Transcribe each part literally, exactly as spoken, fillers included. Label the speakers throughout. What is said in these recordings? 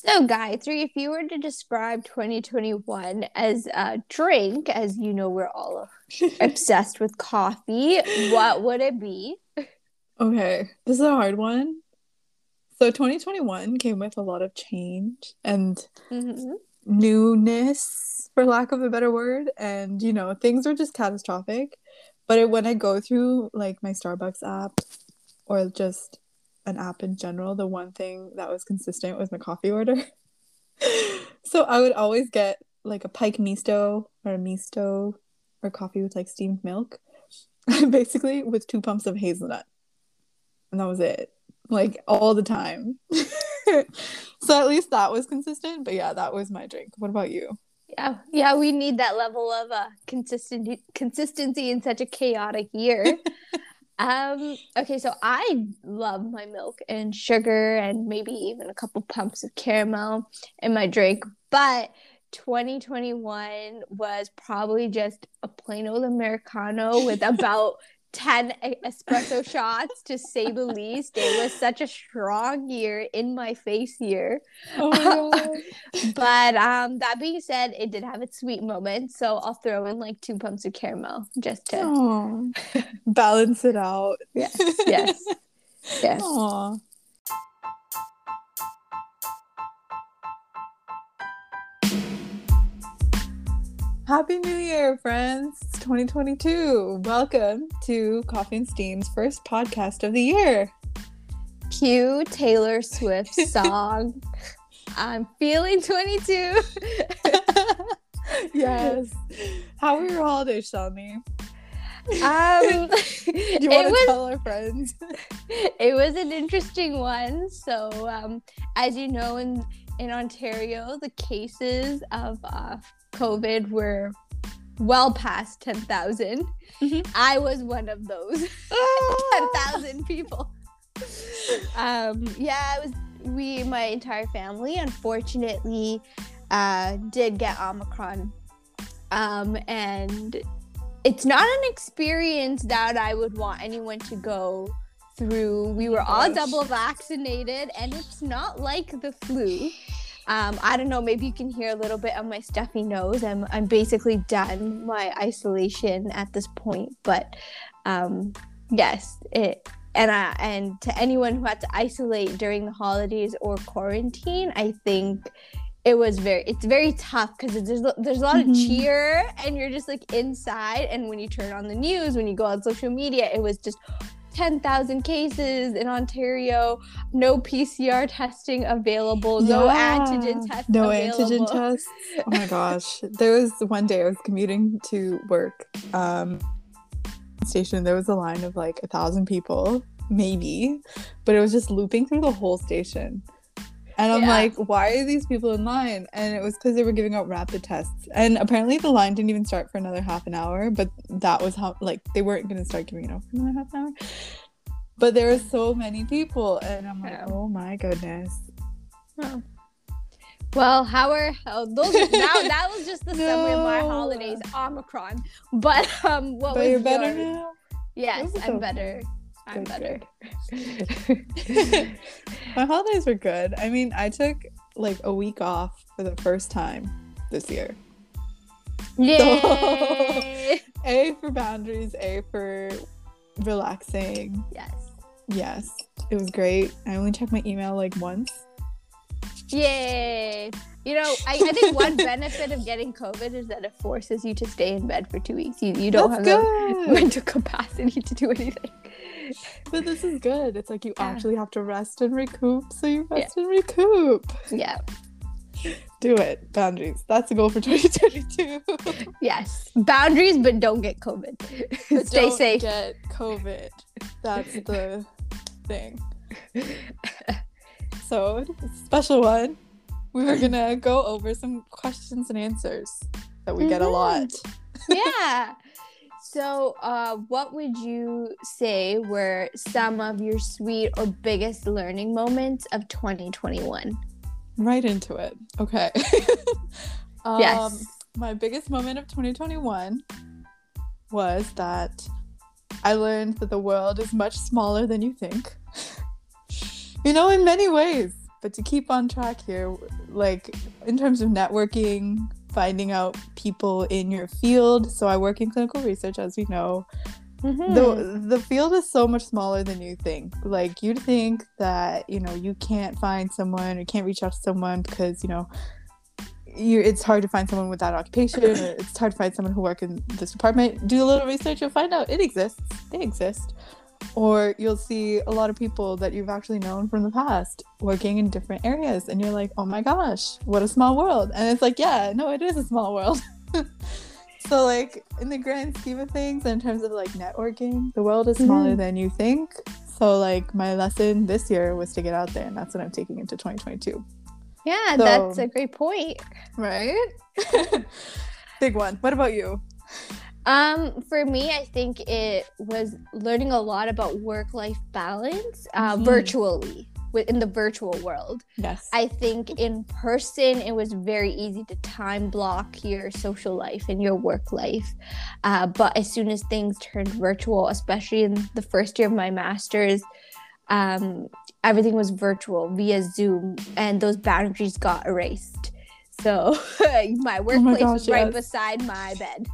Speaker 1: So, Gayatri, if you were to describe twenty twenty-one as a drink, as you know, we're all obsessed with coffee, what would it be?
Speaker 2: Okay, this is a hard one. So twenty twenty-one came with a lot of change and
Speaker 1: Mm-hmm.
Speaker 2: newness, for lack of a better word. And, you know, things were just catastrophic. But it, when I go through like my Starbucks app or just an app in general, the one thing that was consistent was my coffee order. So I would always get like a Pike Misto or a Misto or coffee with like steamed milk, basically with two pumps of hazelnut. And that was it. Like all the time. So at least that was consistent. But yeah, that was my drink. What about you?
Speaker 1: Yeah, yeah, we need that level of uh, consistency consistency in such a chaotic year. Um, okay, so I love my milk and sugar and maybe even a couple pumps of caramel in my drink, but twenty twenty-one was probably just a plain old Americano with about ten e- espresso shots, to say the least. It was such a strong year, in my face year.
Speaker 2: Oh my god.
Speaker 1: But um, that being said, it did have its sweet moments, so I'll throw in like two pumps of caramel just to
Speaker 2: Oh, balance it out.
Speaker 1: yes, yes, yes.
Speaker 2: Aw. Happy New Year, friends. It's twenty twenty-two. Welcome to Coffee and Steam's first podcast of the year.
Speaker 1: Cue Taylor Swift's song. I'm feeling twenty-two.
Speaker 2: Yes. How were your holidays, Shalmi?
Speaker 1: Um,
Speaker 2: Do you
Speaker 1: it
Speaker 2: want to
Speaker 1: was
Speaker 2: tell our friends?
Speaker 1: it was an interesting one. So, um, as you know, in in Ontario, the cases of uh, COVID were well past ten thousand.
Speaker 2: Mhm.
Speaker 1: I was one of those ten thousand people. Um, yeah, it was. We, my entire family, unfortunately, uh, did get Omicron, um, and it's not an experience that I would want anyone to go through. We were all
Speaker 2: Gosh.
Speaker 1: double vaccinated, and it's not like the flu. Um, I don't know, maybe you can hear a little bit of my stuffy nose. I'm I'm basically done my isolation at this point, but um, yes, it and I, and to anyone who had to isolate during the holidays or quarantine, I think it was very it's very tough because there's there's a lot
Speaker 2: Mhm.
Speaker 1: of cheer and you're just like inside, and when you turn on the news, when you go on social media, it was just ten thousand cases in Ontario, no P C R testing available, no
Speaker 2: Yeah.
Speaker 1: antigen test
Speaker 2: No
Speaker 1: available.
Speaker 2: antigen tests. Oh my gosh. There was one day I was commuting to work. Um station, there was a line of like a thousand people, maybe, but it was just looping through the whole station. And I'm
Speaker 1: Yeah.
Speaker 2: like, why are these people in line? And it was because they were giving out rapid tests. And apparently the line didn't even start for another half an hour, but that was how, like, they weren't going to start giving it out for another half an hour. But there were so many people, and I'm like,
Speaker 1: Yeah.
Speaker 2: oh my goodness.
Speaker 1: Well, well, how are how those? Now that was just the summary of my
Speaker 2: No.
Speaker 1: holidays, Omicron. But um, what
Speaker 2: But
Speaker 1: was
Speaker 2: you're better
Speaker 1: yours?
Speaker 2: now?
Speaker 1: Yes,
Speaker 2: That was
Speaker 1: I'm
Speaker 2: okay.
Speaker 1: better. I'm
Speaker 2: Good,
Speaker 1: better.
Speaker 2: My holidays were good. I mean, I took like a week off for the first time this year.
Speaker 1: Yay!
Speaker 2: A for boundaries, A for relaxing.
Speaker 1: Yes.
Speaker 2: Yes, it was great. I only checked my email like once.
Speaker 1: Yay! You know, I, I think one benefit of getting COVID is that it forces you to stay in bed for two weeks. You you don't
Speaker 2: That's
Speaker 1: have
Speaker 2: good.
Speaker 1: the mental capacity to do anything.
Speaker 2: But this is good. It's like you
Speaker 1: Yeah.
Speaker 2: actually have to rest and recoup, so you rest and recoup.
Speaker 1: Yeah.
Speaker 2: Do it. Boundaries. That's the goal for twenty twenty-two.
Speaker 1: Yes. Boundaries, but don't get COVID.
Speaker 2: But
Speaker 1: Stay
Speaker 2: don't
Speaker 1: safe.
Speaker 2: get COVID. That's the thing. So, it's a special one. We were gonna go over some questions and answers that we get a
Speaker 1: Mhm.
Speaker 2: lot.
Speaker 1: Yeah. So, uh, what would you say were some of your sweet or biggest learning moments of twenty twenty-one?
Speaker 2: Right into it. Okay. um,
Speaker 1: Yes.
Speaker 2: My biggest moment of twenty twenty-one was that I learned that the world is much smaller than you think. You know, in many ways. but to keep on track here, like in terms of networking, finding out people in your field. So I work in clinical research, as we know. Mm-hmm. The the field is so much smaller than you think. Like, you'd think that, you know, you can't find someone or can't reach out to someone because, you know, you it's hard to find someone with that occupation, or it's hard to find someone who works in this department. Do a little research, you'll find out it exists. They exist. Or you'll see a lot of people that you've actually known from the past working in different areas, and you're like, oh my gosh, what a small world. And it's like, yeah, no, it is a small world. So, like, in the grand scheme of things, in terms of, like, networking, the world is smaller mm-hmm. than you think. So, like, my lesson this year was to get out there, and that's what I'm taking into twenty twenty-two.
Speaker 1: Yeah,
Speaker 2: so,
Speaker 1: that's a great point.
Speaker 2: Right? Big one. What about you?
Speaker 1: Um, for me, I think it was learning a lot about work-life balance uh, mm-hmm. virtually. In the virtual world.
Speaker 2: Yes.
Speaker 1: I think in person it was very easy to time block your social life and your work life. Uh, but as soon as things turned virtual, especially in the first year of my master's, um, everything was virtual via Zoom, and those boundaries got erased. So my workplace oh my gosh, was right yes. beside my bed.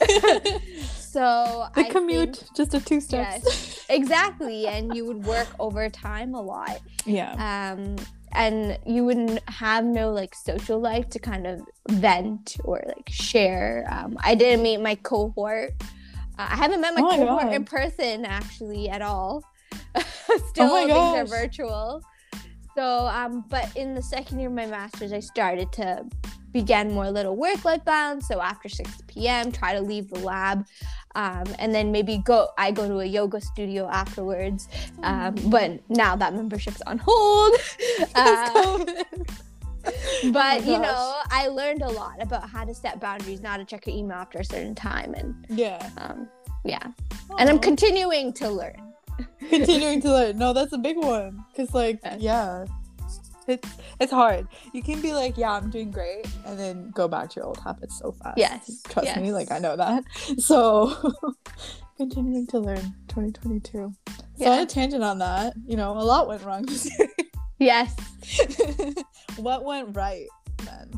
Speaker 1: So
Speaker 2: the
Speaker 1: I
Speaker 2: commute,
Speaker 1: think,
Speaker 2: just a two steps.
Speaker 1: Yes, exactly. And you would work overtime a lot.
Speaker 2: Yeah.
Speaker 1: Um, and you wouldn't have no like social life to kind of vent or like share. Um, I didn't meet my cohort. Uh, I haven't met my oh cohort my in person actually at all. Still,
Speaker 2: oh
Speaker 1: things are virtual. So, um, but in the second year of my master's, I started to begin more little work-life balance. So after six p.m., try to leave the lab, um, and then maybe go. I go to a yoga studio afterwards. Um, but now that membership's on hold. Uh, but oh you know, I learned a lot about how to set boundaries, not to check your email after a certain time, and
Speaker 2: yeah,
Speaker 1: um, yeah, Aww. And I'm continuing to learn.
Speaker 2: Continuing to learn. No, that's a big one. Because, like, yeah, it's it's hard. You can be like, yeah, I'm doing great, and then go back to your old habits so fast.
Speaker 1: Yes.
Speaker 2: Trust
Speaker 1: yes.
Speaker 2: me, like, I know that. So, continuing to learn, twenty twenty-two. So, yeah. On a tangent on that, you know, a lot went wrong this year.
Speaker 1: Yes.
Speaker 2: What went right, then?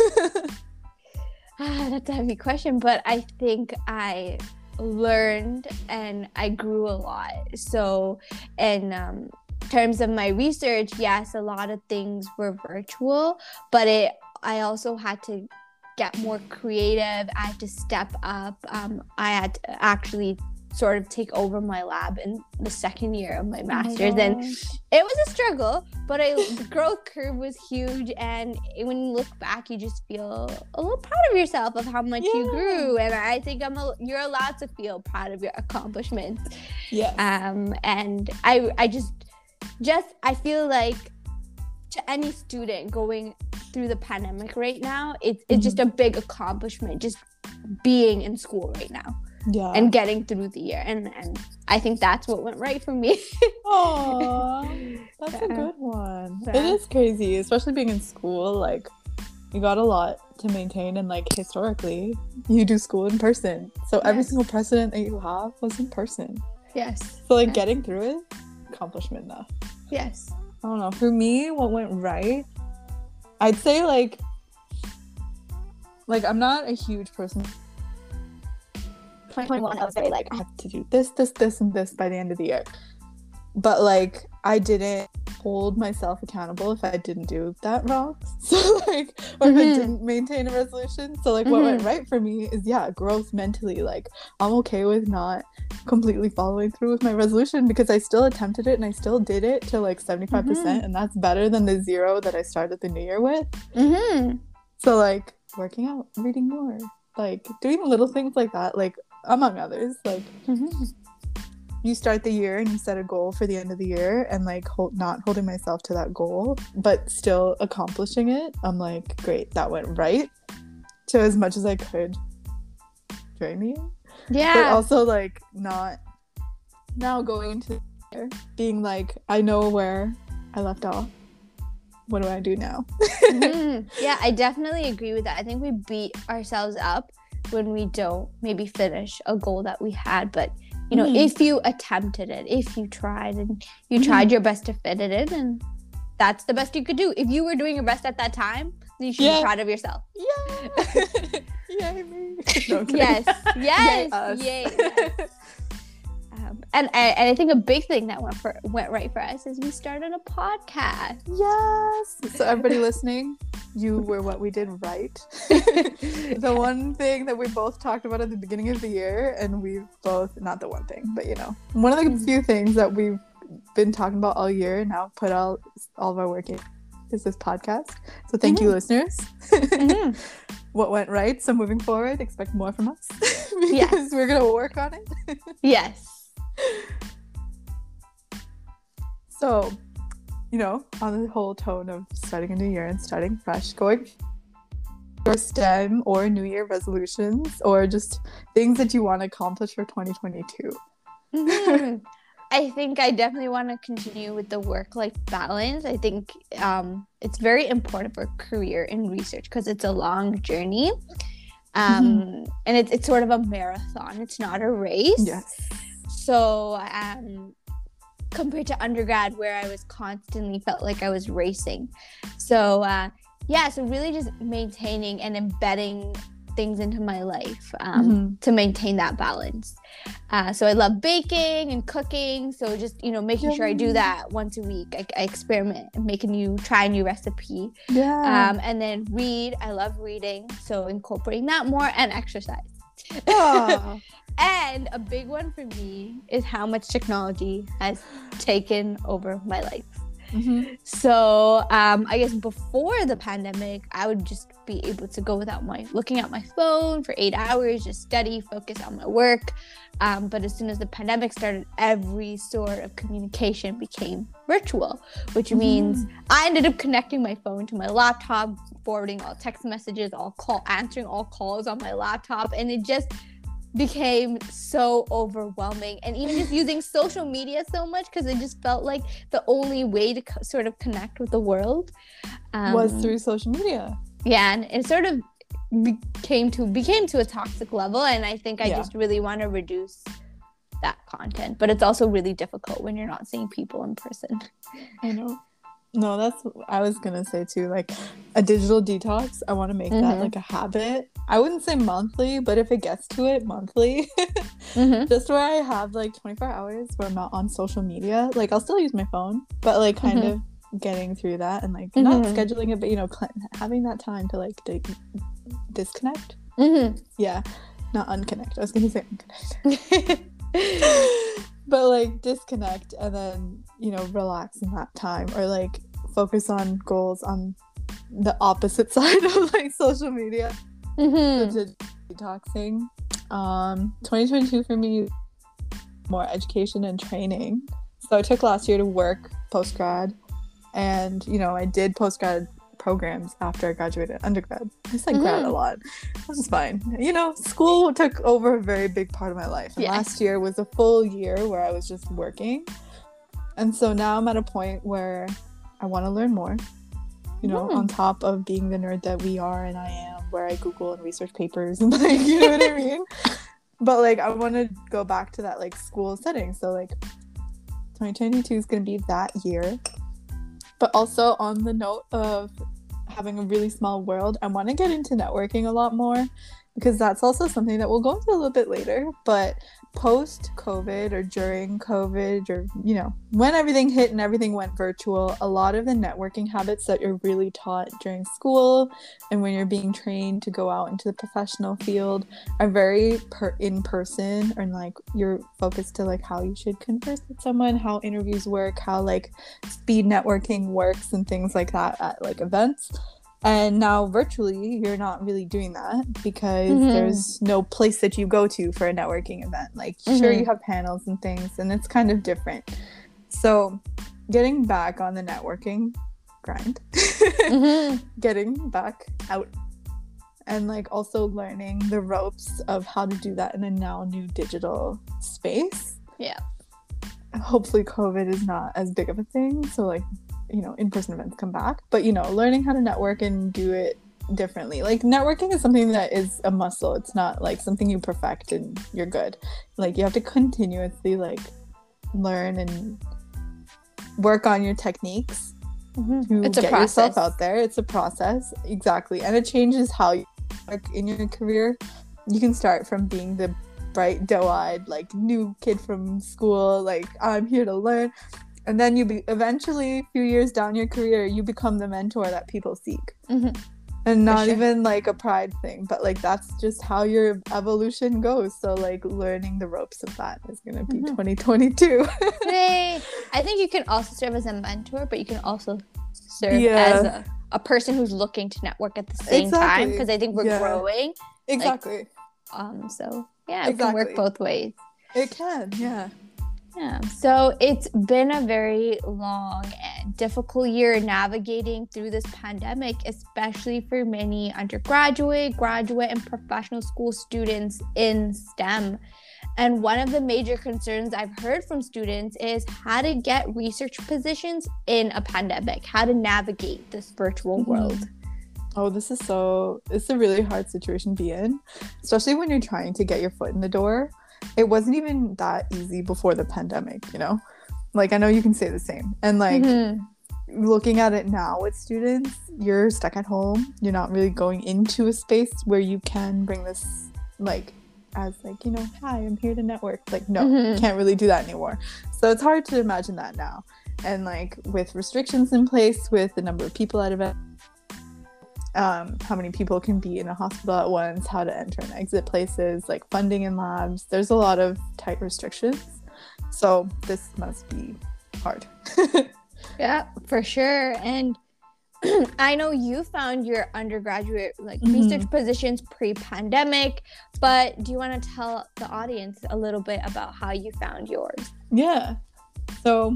Speaker 1: Ah, that's a heavy question, but I think I learned and I grew a lot. So in um, terms of my research, yes, a lot of things were virtual, but it I also had to get more creative. I had to step up. Um, I had to actually sort of take over my lab in the second year of my master's, oh and it was a struggle, but I, the growth curve was huge, and when you look back, you just feel a little proud of yourself of how much yeah. you grew, and I think I'm a, you're allowed to feel proud of your accomplishments.
Speaker 2: Yeah.
Speaker 1: Um, and I I just just I feel like to any student going through the pandemic right now, it's it's mm-hmm. just a big accomplishment just being in school right now.
Speaker 2: Yeah.
Speaker 1: And getting through the year. And, and I think that's what went right for me.
Speaker 2: Aww. That's yeah. a good one. Yeah. It is crazy, especially being in school. Like, you got a lot to maintain, and like historically, you do school in person. So yes. every single president that you have was in person.
Speaker 1: Yes.
Speaker 2: So like
Speaker 1: yes.
Speaker 2: getting through it, accomplishment enough.
Speaker 1: Yes.
Speaker 2: I don't know. For me, what went right? I'd say like like I'm not a huge person. twenty twenty-one, I was very like, I have to do this, this, this, and this by the end of the year. But like, I didn't hold myself accountable if I didn't do that wrong. So like, or mm-hmm. if I didn't maintain a resolution. So like, mm-hmm. what went right for me is yeah, growth mentally. Like, I'm okay with not completely following through with my resolution because I still attempted it and I still did it to like seventy-five percent, mm-hmm. and that's better than the zero that I started the new year with.
Speaker 1: Mm-hmm.
Speaker 2: So like, working out, reading more, like doing little things like that, like among others, like mm-hmm. you start the year and you set a goal for the end of the year, and like hold, not holding myself to that goal but still accomplishing it, I'm like, great, that went right to as much as I could during the year.
Speaker 1: Yeah.
Speaker 2: But also like not now going into the year being like, I know where I left off, what do I do now?
Speaker 1: mm-hmm. Yeah, I definitely agree with that. I think we beat ourselves up when we don't maybe finish a goal that we had, but you know, mm. if you attempted it, if you tried and you mm. tried your best to fit it in, and that's the best you could do. If you were doing your best at that time, then you should
Speaker 2: Yeah.
Speaker 1: be proud of yourself.
Speaker 2: Yeah. Yay me. No, I'm kidding.
Speaker 1: Yes. Yes.
Speaker 2: Yay us.
Speaker 1: Yay. Yes. Um, and, I, and I think a big thing that went for went right for us is we started a podcast.
Speaker 2: Yes. So everybody listening, you were what we did right. The one thing that we both talked about at the beginning of the year, and we've both, not the one thing, but you know, one of the few things that we've been talking about all year and now put all, all of our work in is this podcast. So thank
Speaker 1: Mm-hmm.
Speaker 2: you, listeners.
Speaker 1: Mm-hmm.
Speaker 2: What went right? So moving forward, expect more from us. Because
Speaker 1: Yes.
Speaker 2: we're going to work on it.
Speaker 1: Yes.
Speaker 2: So, you know, on the whole tone of starting a new year and starting fresh, going for STEM or New Year resolutions or just things that you want to accomplish for twenty twenty-two.
Speaker 1: Mm-hmm. I think I definitely want to continue with the work-life balance. I think um, it's very important for career in research because it's a long journey. Um, mm-hmm. And it's, it's sort of a marathon. It's not a race.
Speaker 2: Yes.
Speaker 1: So um, compared to undergrad where I was constantly felt like I was racing. So uh, yeah, so really just maintaining and embedding things into my life um, mm-hmm. to maintain that balance. Uh, so I love baking and cooking. So just, you know, making yeah. sure I do that once a week. I, I experiment and make a new, try a new recipe.
Speaker 2: Yeah.
Speaker 1: Um, and then read. I love reading. So incorporating that more and exercise.
Speaker 2: Oh.
Speaker 1: And a big one for me is how much technology has taken over my life.
Speaker 2: Mm-hmm.
Speaker 1: So um, I guess before the pandemic, I would just be able to go without my looking at my phone for eight hours, just study, focus on my work. Um, but as soon as the pandemic started, every sort of communication became virtual, which mm-hmm. means I ended up connecting my phone to my laptop, forwarding all text messages, all call, answering all calls on my laptop, and it just became so overwhelming. And even just using social media so much because it just felt like the only way to co- sort of connect with the world um,
Speaker 2: was through social media.
Speaker 1: Yeah, and it sort of became to became to a toxic level, and I think I yeah. just really want to reduce that content. But it's also really difficult when you're not seeing people in person.
Speaker 2: I know. No, that's what I was gonna say too. Like a digital detox, I want to make mm-hmm. that like a habit. I wouldn't say monthly, but if it gets to it, monthly. mm-hmm. Just where I have like twenty-four hours where I'm not on social media. Like I'll still use my phone, but like kind mm-hmm. of getting through that and like mm-hmm. not scheduling it, but you know, cl- having that time to like d- disconnect.
Speaker 1: Mm-hmm.
Speaker 2: Yeah, not unconnect. I was gonna say unconnect. But like disconnect and then, you know, relax in that time or like focus on goals on the opposite side of like social media.
Speaker 1: Mm-hmm.
Speaker 2: So detoxing. Um, twenty twenty-two for me, more education and training. So I took last year to work post-grad and, you know, I did post-grad programs after I graduated undergrad. I said mm-hmm. grad a lot. That's fine. You know, school took over a very big part of my life. And
Speaker 1: yeah.
Speaker 2: last year was a full year where I was just working. And so now I'm at a point where I want to learn more. You know, mm. on top of being the nerd that we are and I am, where I Google and research papers and like, you know what I mean? But like, I want to go back to that like school setting. So like, twenty twenty-two is going to be that year. But also on the note of having a really small world, I want to get into networking a lot more because that's also something that we'll go into a little bit later. But post-COVID or during COVID or, you know, when everything hit and everything went virtual, a lot of the networking habits that you're really taught during school and when you're being trained to go out into the professional field are very per- in-person and like you're focused to like how you should converse with someone, how interviews work, how like speed networking works and things like that at like events. And now virtually, you're not really doing that because mm-hmm. there's no place that you go to for a networking event. Like, mm-hmm. sure, you have panels and things, and it's kind of different. So, getting back on the networking grind, mm-hmm. getting back out, and like also learning the ropes of how to do that in a now new digital space.
Speaker 1: Yeah.
Speaker 2: Hopefully, COVID is not as big of a thing. So, like, you know, in-person events come back, but you know, learning how to network and do it differently. Like networking is something that is a muscle. It's not like something you perfect and you're good. Like you have to continuously like learn and work on your techniques
Speaker 1: Mm-hmm.
Speaker 2: to
Speaker 1: It's a
Speaker 2: get
Speaker 1: process.
Speaker 2: yourself out there. It's a process, exactly, and it changes how you work in your career. You can start from being the bright, doe-eyed, like new kid from school, like I'm here to learn, and then you be eventually, a few years down your career, you become the mentor that people seek.
Speaker 1: Mm-hmm.
Speaker 2: And not
Speaker 1: sure.
Speaker 2: even like a pride thing, but like that's just how your evolution goes. So like learning the ropes of that is gonna be mm-hmm. twenty twenty-two.
Speaker 1: Hey, I think you can also serve as a mentor, but you can also serve yeah. as a, a person who's looking to network at the same exactly. time, because I think we're yeah. growing.
Speaker 2: Exactly.
Speaker 1: Like, um. So yeah,
Speaker 2: exactly.
Speaker 1: it can work both ways.
Speaker 2: It can. Yeah.
Speaker 1: Yeah. So it's been a very long and difficult year navigating through this pandemic, especially for many undergraduate, graduate, and professional school students in STEM. And one of the major concerns I've heard from students is how to get research positions in a pandemic, how to navigate this virtual mm-hmm. world.
Speaker 2: Oh, this is so, it's a really hard situation to be in, especially when you're trying to get your foot in the door. It wasn't even that easy before the pandemic, you know? Like, I know you can say the same. And, like, mm-hmm. looking at it now with students, you're stuck at home. You're not really going into a space where you can bring this, like, as, like, you know, hi, I'm here to network. Like, no, mm-hmm. you can't really do that anymore. So it's hard to imagine that now. And, like, with restrictions in place, with the number of people at events, um how many people can be in a hospital at once, how to enter and exit places, like funding in labs, there's a lot of tight restrictions, so this must be hard.
Speaker 1: Yeah, for sure. And I know you found your undergraduate like mm-hmm. research positions pre-pandemic, but do you want to tell the audience a little bit about how you found yours?
Speaker 2: Yeah, so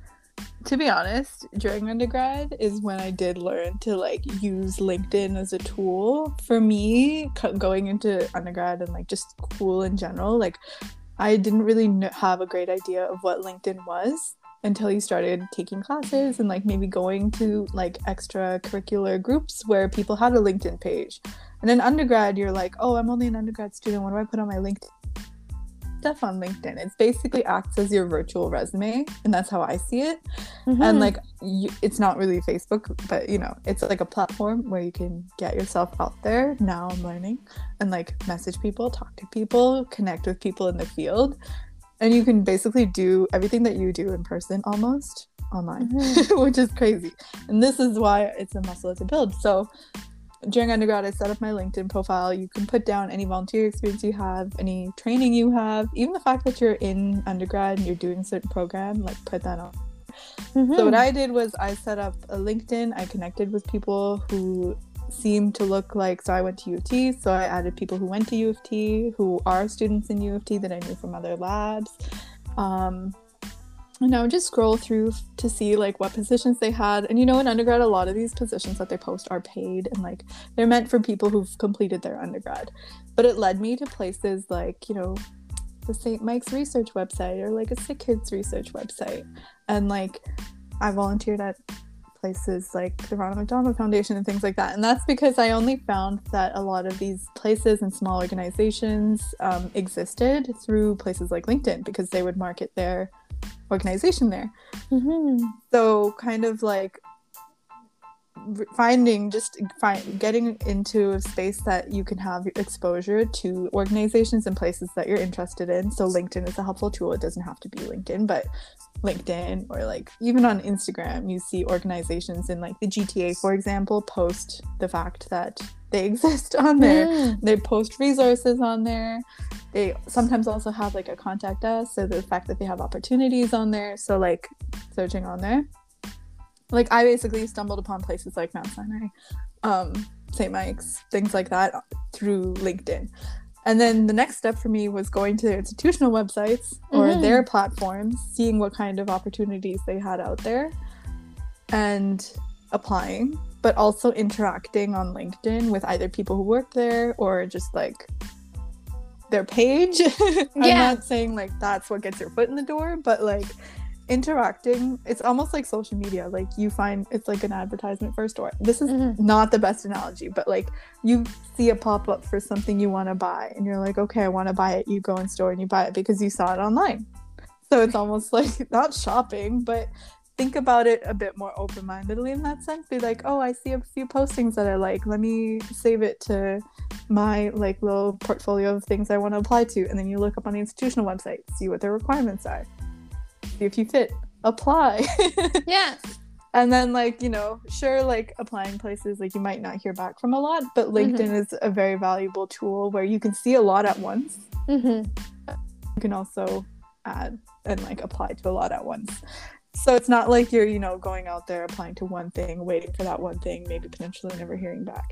Speaker 2: to be honest, during undergrad is when I did learn to like use LinkedIn as a tool. For me, going into undergrad and like just school in general, like I didn't really kn- have a great idea of what LinkedIn was until you started taking classes and like maybe going to like extracurricular groups where people had a LinkedIn page. And in undergrad, you're like, oh, I'm only an undergrad student. What do I put on my LinkedIn? Stuff on LinkedIn. It basically acts as your virtual resume, and that's how I see it. Mm-hmm. And like you, it's not really Facebook, but you know, it's like a platform where you can get yourself out there. Now I'm learning and like message people, talk to people, connect with people in the field, and you can basically do everything that you do in person almost online, mm-hmm. which is crazy. And this is why it's a muscle to build. So during undergrad, I set up my LinkedIn profile. You can put down any volunteer experience you have, any training you have, even the fact that you're in undergrad and you're doing a certain program, like put that on. Mm-hmm. So what I did was I set up a LinkedIn. I connected with people who seemed to look like, so I went to U of T, so I added people who went to U of T, who are students in U of T that I knew from other labs. Um, And I would just scroll through to see like what positions they had. And you know, in undergrad, a lot of these positions that they post are paid and like they're meant for people who've completed their undergrad. But it led me to places like, you know, the Saint Mike's research website or like a Sick Kids research website. And like I volunteered at places like the Ronald McDonald Foundation and things like that. And that's because I only found that a lot of these places and small organizations um, existed through places like LinkedIn, because they would market their organization there. Mm-hmm. So kind of like finding just find, getting into a space that you can have exposure to organizations and places that you're interested in. So LinkedIn is a helpful tool. It doesn't have to be LinkedIn, but LinkedIn or like even on Instagram, you see organizations in like the G T A, for example, post the fact that they exist on there. Mm. They post resources on there. They sometimes also have like a contact us, so the fact that they have opportunities on there. So like searching on there, like I basically stumbled upon places like Mount Sinai, um, Saint Mike's, things like that through LinkedIn. And then the next step for me was going to their institutional websites or mm-hmm. their platforms, seeing what kind of opportunities they had out there and applying, but also interacting on LinkedIn with either people who work there or just like their page. I'm yeah. not saying like that's what gets your foot in the door, but like interacting, it's almost like social media. Like you find it's like an advertisement for a store. This is mm-hmm. not the best analogy, but like you see a pop-up for something you want to buy and you're like, okay, I want to buy it. You go in store and you buy it because you saw it online. So it's almost like not shopping, but think about it a bit more open-mindedly in that sense. Be like, oh, I see a few postings that I like. Let me save it to my like little portfolio of things I want to apply to. And then you look up on the institutional website, see what their requirements are, see if you fit, apply.
Speaker 1: Yeah.
Speaker 2: And then, like, you know, sure, like, applying places, like, you might not hear back from a lot, but LinkedIn mm-hmm. is a very valuable tool where you can see a lot at once.
Speaker 1: Mm-hmm.
Speaker 2: You can also add and, like, apply to a lot at once. So it's not like you're, you know, going out there applying to one thing, waiting for that one thing, maybe potentially never hearing back.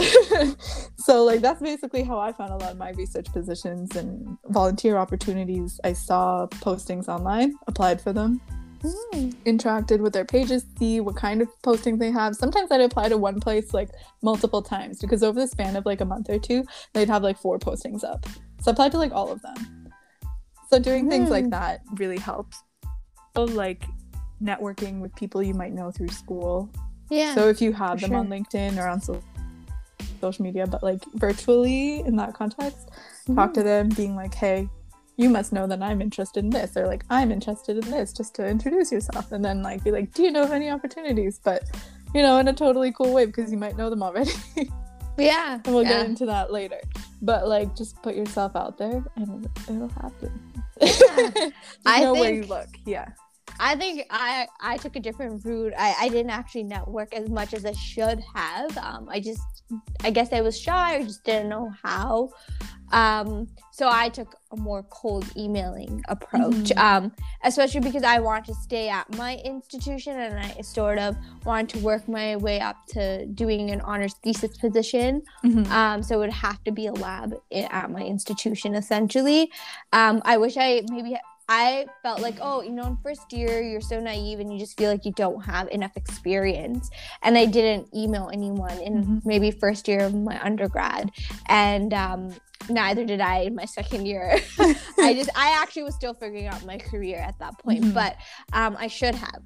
Speaker 2: So, like, that's basically how I found a lot of my research positions and volunteer opportunities. I saw postings online, applied for them. Mm. Interacted with their pages, see what kind of postings they have. Sometimes I'd apply to one place like multiple times because over the span of like a month or two, they'd have like four postings up. So I applied to like all of them. So doing mm. things like that really helps. So, like networking with people you might know through school.
Speaker 1: Yeah.
Speaker 2: So if you have them
Speaker 1: sure.
Speaker 2: on LinkedIn or on so- social media, but like virtually in that context, mm. talk to them being like, hey, you must know that I'm interested in this, or like I'm interested in this, just to introduce yourself, and then like be like, do you know of any opportunities? But you know, in a totally cool way because you might know them already.
Speaker 1: Yeah.
Speaker 2: And we'll
Speaker 1: yeah.
Speaker 2: get into that later. But like just put yourself out there and it'll happen.
Speaker 1: Yeah. I
Speaker 2: know
Speaker 1: think,
Speaker 2: where you look. Yeah.
Speaker 1: I think I I took a different route. I, I didn't actually network as much as I should have. Um, I just I guess I was shy or just didn't know how. Um, so I took a more cold emailing approach, mm-hmm. um, especially because I wanted to stay at my institution and I sort of wanted to work my way up to doing an honors thesis position. Mm-hmm. Um, so it would have to be a lab at my institution, essentially. Um, I wish I maybe... I felt like, oh, you know, in first year, you're so naive and you just feel like you don't have enough experience. And I didn't email anyone in mm-hmm. maybe first year of my undergrad. And um, neither did I in my second year. I just, I actually was still figuring out my career at that point. Mm-hmm. But um, I should have.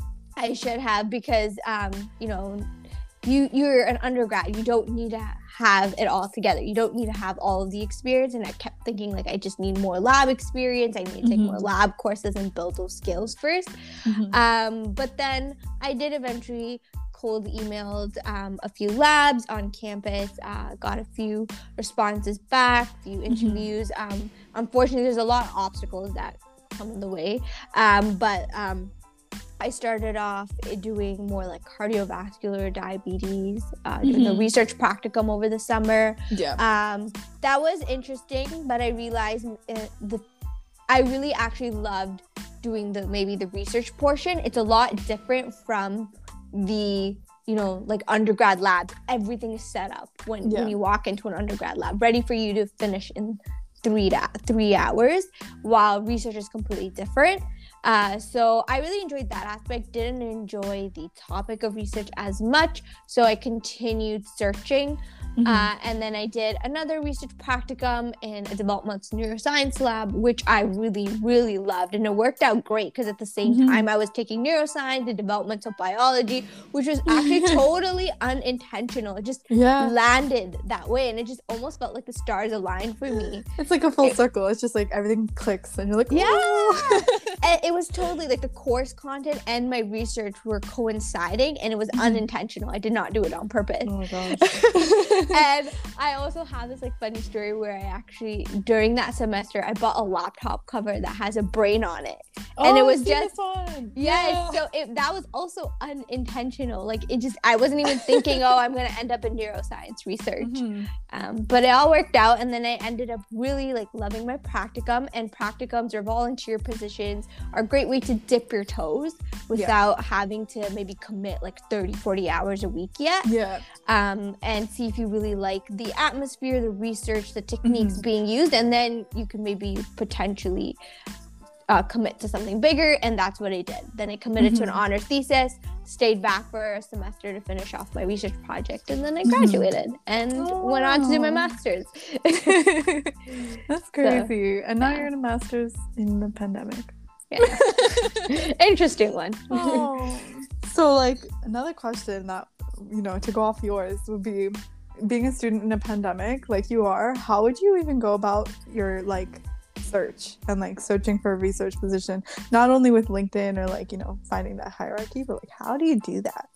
Speaker 1: I should have because, um, you know, you, you're an undergrad. You don't need to have it all together. You don't need to have all of the experience. And I kept thinking, like, I just need more lab experience. I need to take mm-hmm. more lab courses and build those skills first. Mm-hmm. Um, but then I did eventually cold emailed um, a few labs on campus, uh, got a few responses back, a few interviews. Mm-hmm. Um, unfortunately, there's a lot of obstacles that come in the way. Um, but um, I started off doing more like cardiovascular diabetes, uh, doing mm-hmm. the research practicum over the summer.
Speaker 2: Yeah.
Speaker 1: Um, that was interesting, but I realized uh, the I really actually loved doing the maybe the research portion. It's a lot different from the, you know, like undergrad labs. Everything is set up when, yeah. when you walk into an undergrad lab, ready for you to finish in three da- three hours, while research is completely different. Uh, so I really enjoyed that aspect, didn't enjoy the topic of research as much, so I continued searching. Mm-hmm. Uh, and then I did another research practicum in a developmental neuroscience lab, which I really, really loved. And it worked out great because at the same mm-hmm. time I was taking neuroscience and developmental biology, which was actually totally unintentional. It just yeah. landed that way. And it just almost felt like the stars aligned for me.
Speaker 2: It's like a full it, circle. It's just like everything clicks and you're like,
Speaker 1: yeah. And it was totally like the course content and my research were coinciding, and it was mm-hmm. unintentional. I did not do it on purpose.
Speaker 2: Oh my gosh.
Speaker 1: And I also have this like funny story where I actually during that semester I bought a laptop cover that has a brain on it,
Speaker 2: oh,
Speaker 1: and it was just
Speaker 2: fun.
Speaker 1: Yeah,
Speaker 2: yeah.
Speaker 1: So it that was also unintentional. Like it just I wasn't even thinking, oh, I'm gonna end up in neuroscience research, mm-hmm. um, but it all worked out. And then I ended up really like loving my practicum, and practicums or volunteer positions are a great way to dip your toes without yeah. having to maybe commit like thirty, forty hours a week yet.
Speaker 2: Yeah.
Speaker 1: Um, and see if you really like the atmosphere, the research, the techniques mm-hmm. being used, and then you can maybe potentially uh, commit to something bigger. And that's what I did. Then I committed mm-hmm. to an honors thesis, stayed back for a semester to finish off my research project, and then I graduated mm-hmm. and oh. went on to do my master's.
Speaker 2: That's crazy. So, and now yeah. you're in a master's in the pandemic.
Speaker 1: Yeah. Interesting one.
Speaker 2: Oh. So like another question that, you know, to go off yours would be, being a student in a pandemic like you are, how would you even go about your like search and like searching for a research position, not only with LinkedIn or like, you know, finding that hierarchy, but like, how do you do that?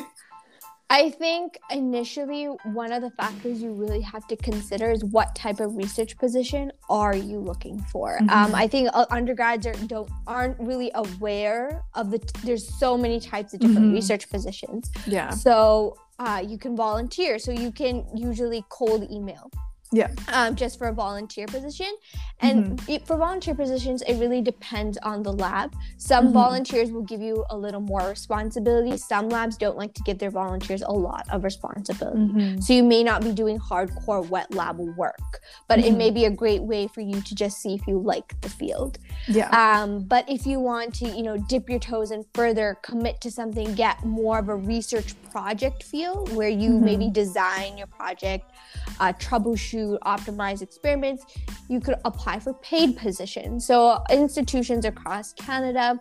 Speaker 1: I think initially one of the factors you really have to consider is what type of research position are you looking for. Mm-hmm. Um, I think uh, undergrads are, don't aren't really aware of the. T- there's so many types of different mm-hmm. research positions.
Speaker 2: Yeah.
Speaker 1: So uh, you can volunteer. So you can usually cold email.
Speaker 2: Yeah.
Speaker 1: Um, just for a volunteer position. And mm-hmm. it, for volunteer positions, it really depends on the lab. Some mm-hmm. volunteers will give you a little more responsibility. Some labs don't like to give their volunteers a lot of responsibility. Mm-hmm. So you may not be doing hardcore wet lab work, but mm-hmm. it may be a great way for you to just see if you like the field.
Speaker 2: Yeah.
Speaker 1: Um, but if you want to, you know, dip your toes and further commit to something, get more of a research project feel where you mm-hmm. maybe design your project, uh, troubleshoot, optimize experiments, you could apply for paid positions. So institutions across Canada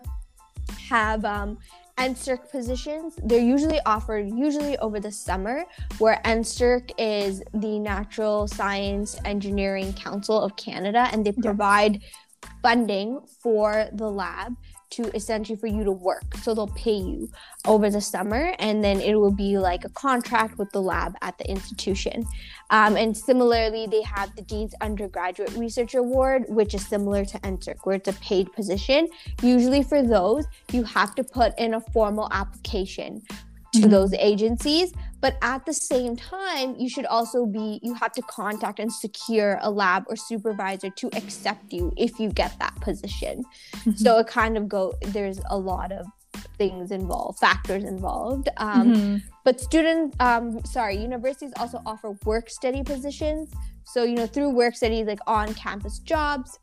Speaker 1: have um, N S E R C positions. They're usually offered usually over the summer, where N S E R C is the Natural Science Engineering Council of Canada, and they provide yeah. funding for the lab to essentially for you to work. So they'll pay you over the summer, and then it will be like a contract with the lab at the institution. Um, and similarly, they have the Dean's Undergraduate Research Award, which is similar to N S E R C, where it's a paid position. Usually for those, you have to put in a formal application to mm-hmm. those agencies. But at the same time, you should also be, you have to contact and secure a lab or supervisor to accept you if you get that position. Mm-hmm. So it kind of go, there's a lot of things involved, factors involved. Um, mm-hmm. But students, um, sorry, universities also offer work study positions. So, you know, through work study, like on-campus jobs,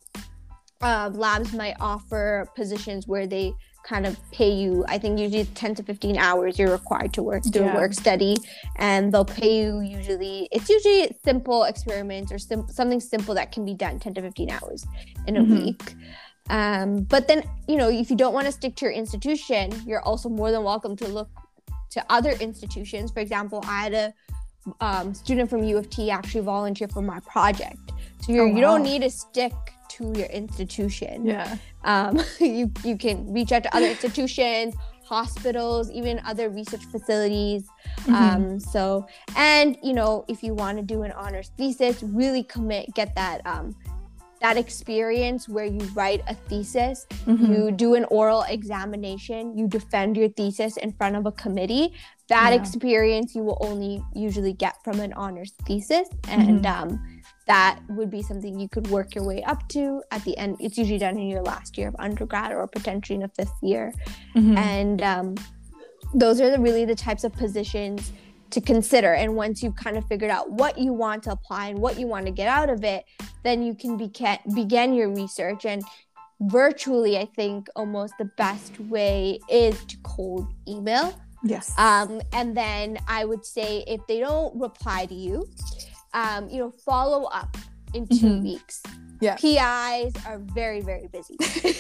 Speaker 1: uh, labs might offer positions where they kind of pay you, I think usually ten to fifteen hours you're required to work through yeah. work study, and they'll pay you usually, it's usually simple experiments or sim- something simple that can be done ten to fifteen hours in a mm-hmm. week. Um, but then, you know, if you don't want to stick to your institution, you're also more than welcome to look to other institutions. For example, I had a um, student from U of T actually volunteer for my project. So you're, oh, wow. you don't need to stick to your institution.
Speaker 2: Yeah.
Speaker 1: Um, you you can reach out to other institutions, hospitals, even other research facilities. Mm-hmm. Um, so, and you know, if you want to do an honors thesis, really commit, get that um, that experience where you write a thesis, mm-hmm. you do an oral examination, you defend your thesis in front of a committee. That yeah. experience you will only usually get from an honors thesis, and mm-hmm. um, that would be something you could work your way up to at the end. It's usually done in your last year of undergrad or potentially in a fifth year. Mm-hmm. And um, those are the, really the types of positions to consider. And once you've kind of figured out what you want to apply and what you want to get out of it, then you can beca- begin your research. And virtually, I think almost the best way is to cold email.
Speaker 2: Yes.
Speaker 1: Um, and then I would say if they don't reply to you, Um, you know, follow up in two mm-hmm. weeks.
Speaker 2: Yeah.
Speaker 1: P Is are very, very busy.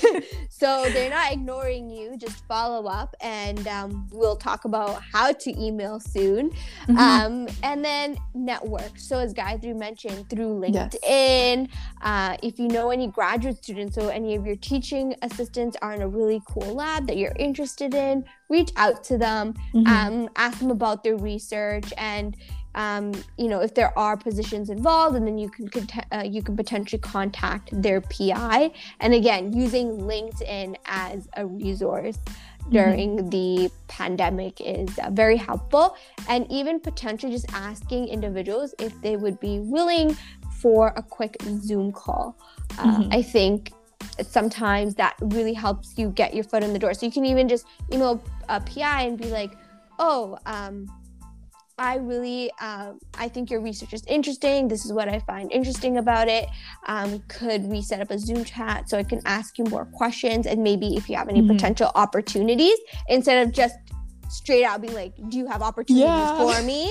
Speaker 1: So they're not ignoring you. Just follow up, and um, we'll talk about how to email soon. Mm-hmm. Um, and then network. So as Gayatri mentioned, through LinkedIn, yes. uh, if you know any graduate students, so any of your teaching assistants are in a really cool lab that you're interested in, reach out to them, mm-hmm. um, ask them about their research, and Um, you know, if there are positions involved, and then you can uh, you can potentially contact their P I. And again, using LinkedIn as a resource during mm-hmm. the pandemic is uh, very helpful. And even potentially just asking individuals if they would be willing for a quick Zoom call. Uh, mm-hmm. I think sometimes that really helps you get your foot in the door. So you can even just email a P I and be like, oh, um, I really, um, I think your research is interesting. This is what I find interesting about it. Um, could we set up a Zoom chat so I can ask you more questions, and maybe if you have any mm-hmm. potential opportunities, instead of just straight out being like, do you have opportunities yeah. for me?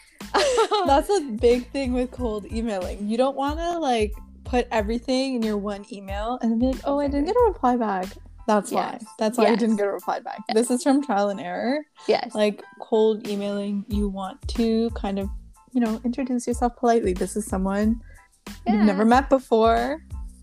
Speaker 2: That's a big thing with cold emailing. You don't want to like put everything in your one email and then be like, oh, I didn't get a reply back. That's yes. why. That's why yes. I didn't get a reply back. Yes. This is from trial and error.
Speaker 1: Yes.
Speaker 2: Like cold emailing, you want to kind of, you know, introduce yourself politely. This is someone yeah. you've never met before.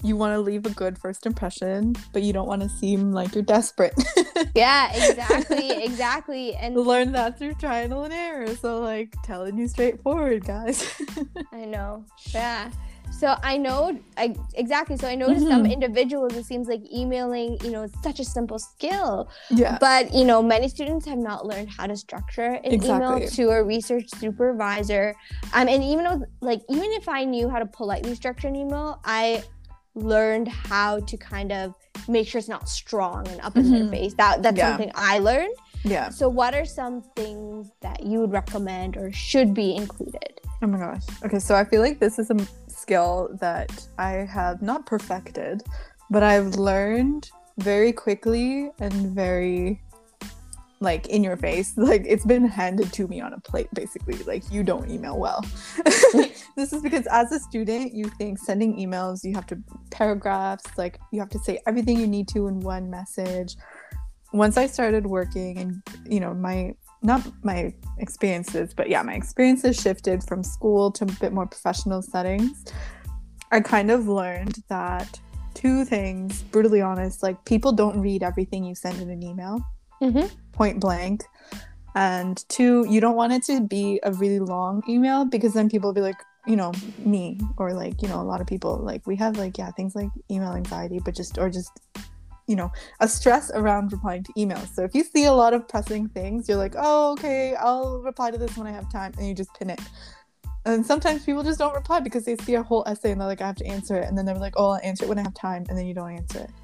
Speaker 2: you want to leave a good first impression, but you don't want to seem like you're desperate.
Speaker 1: Yeah, exactly, exactly. And
Speaker 2: learn that through trial and error. So like telling you straightforward, guys.
Speaker 1: I know. Yeah. So I know, I exactly. So I know to
Speaker 2: Mhm.
Speaker 1: some individuals, it seems like emailing, you know, is such a simple skill.
Speaker 2: Yeah.
Speaker 1: But, you know, many students have not learned how to structure an
Speaker 2: Exactly.
Speaker 1: email to a research supervisor. Um, and even though, like, even if I knew how to politely structure an email, I learned how to kind of make sure it's not strong and up in
Speaker 2: Mhm.
Speaker 1: their face. That That's
Speaker 2: Yeah.
Speaker 1: something I learned.
Speaker 2: Yeah.
Speaker 1: So what are some things that you would recommend or should be included?
Speaker 2: Oh my gosh. Okay, so I feel like this is a skill that I have not perfected, but I've learned very quickly and very like in your face. Like it's been handed to me on a plate basically. Like you don't email well. This is because as a student you think sending emails, you have to paragraphs, like you have to say everything you need to in one message. Once I started working and you know my not my experiences, but yeah, my experiences shifted from school to a bit more professional settings. I kind of learned that two things, brutally honest, like people don't read everything you send in an email,
Speaker 1: Mm-hmm.
Speaker 2: point blank. And two, you don't want it to be a really long email because then people will be like, you know, me or like, you know, a lot of people, like we have like, yeah, things like email anxiety, but just, or just, you know, a stress around replying to emails. So if you see a lot of pressing things, you're like, oh, okay, I'll reply to this when I have time. And you just pin it. And sometimes people just don't reply because they see a whole essay and they're like, I have to answer it. And then they're like, oh, I'll answer it when I have time. And then you don't answer it.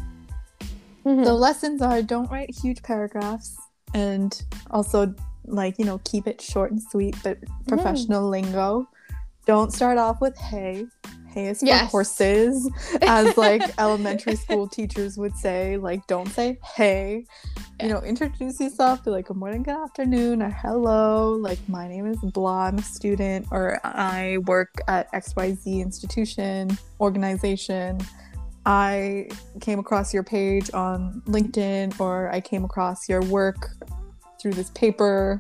Speaker 1: Mm-hmm.
Speaker 2: The lessons are don't write huge paragraphs and also like, you know, keep it short and sweet, but professional mm. lingo. Don't start off with hey. Hey is for
Speaker 1: yes.
Speaker 2: horses, as like elementary school teachers would say. Like, don't say hey. Yeah. You know, introduce yourself. Be like, good morning, good afternoon, or hello. Like, my name is blah, I'm a student, or I work at X Y Z institution, organization. I came across your page on LinkedIn, or I came across your work through this paper.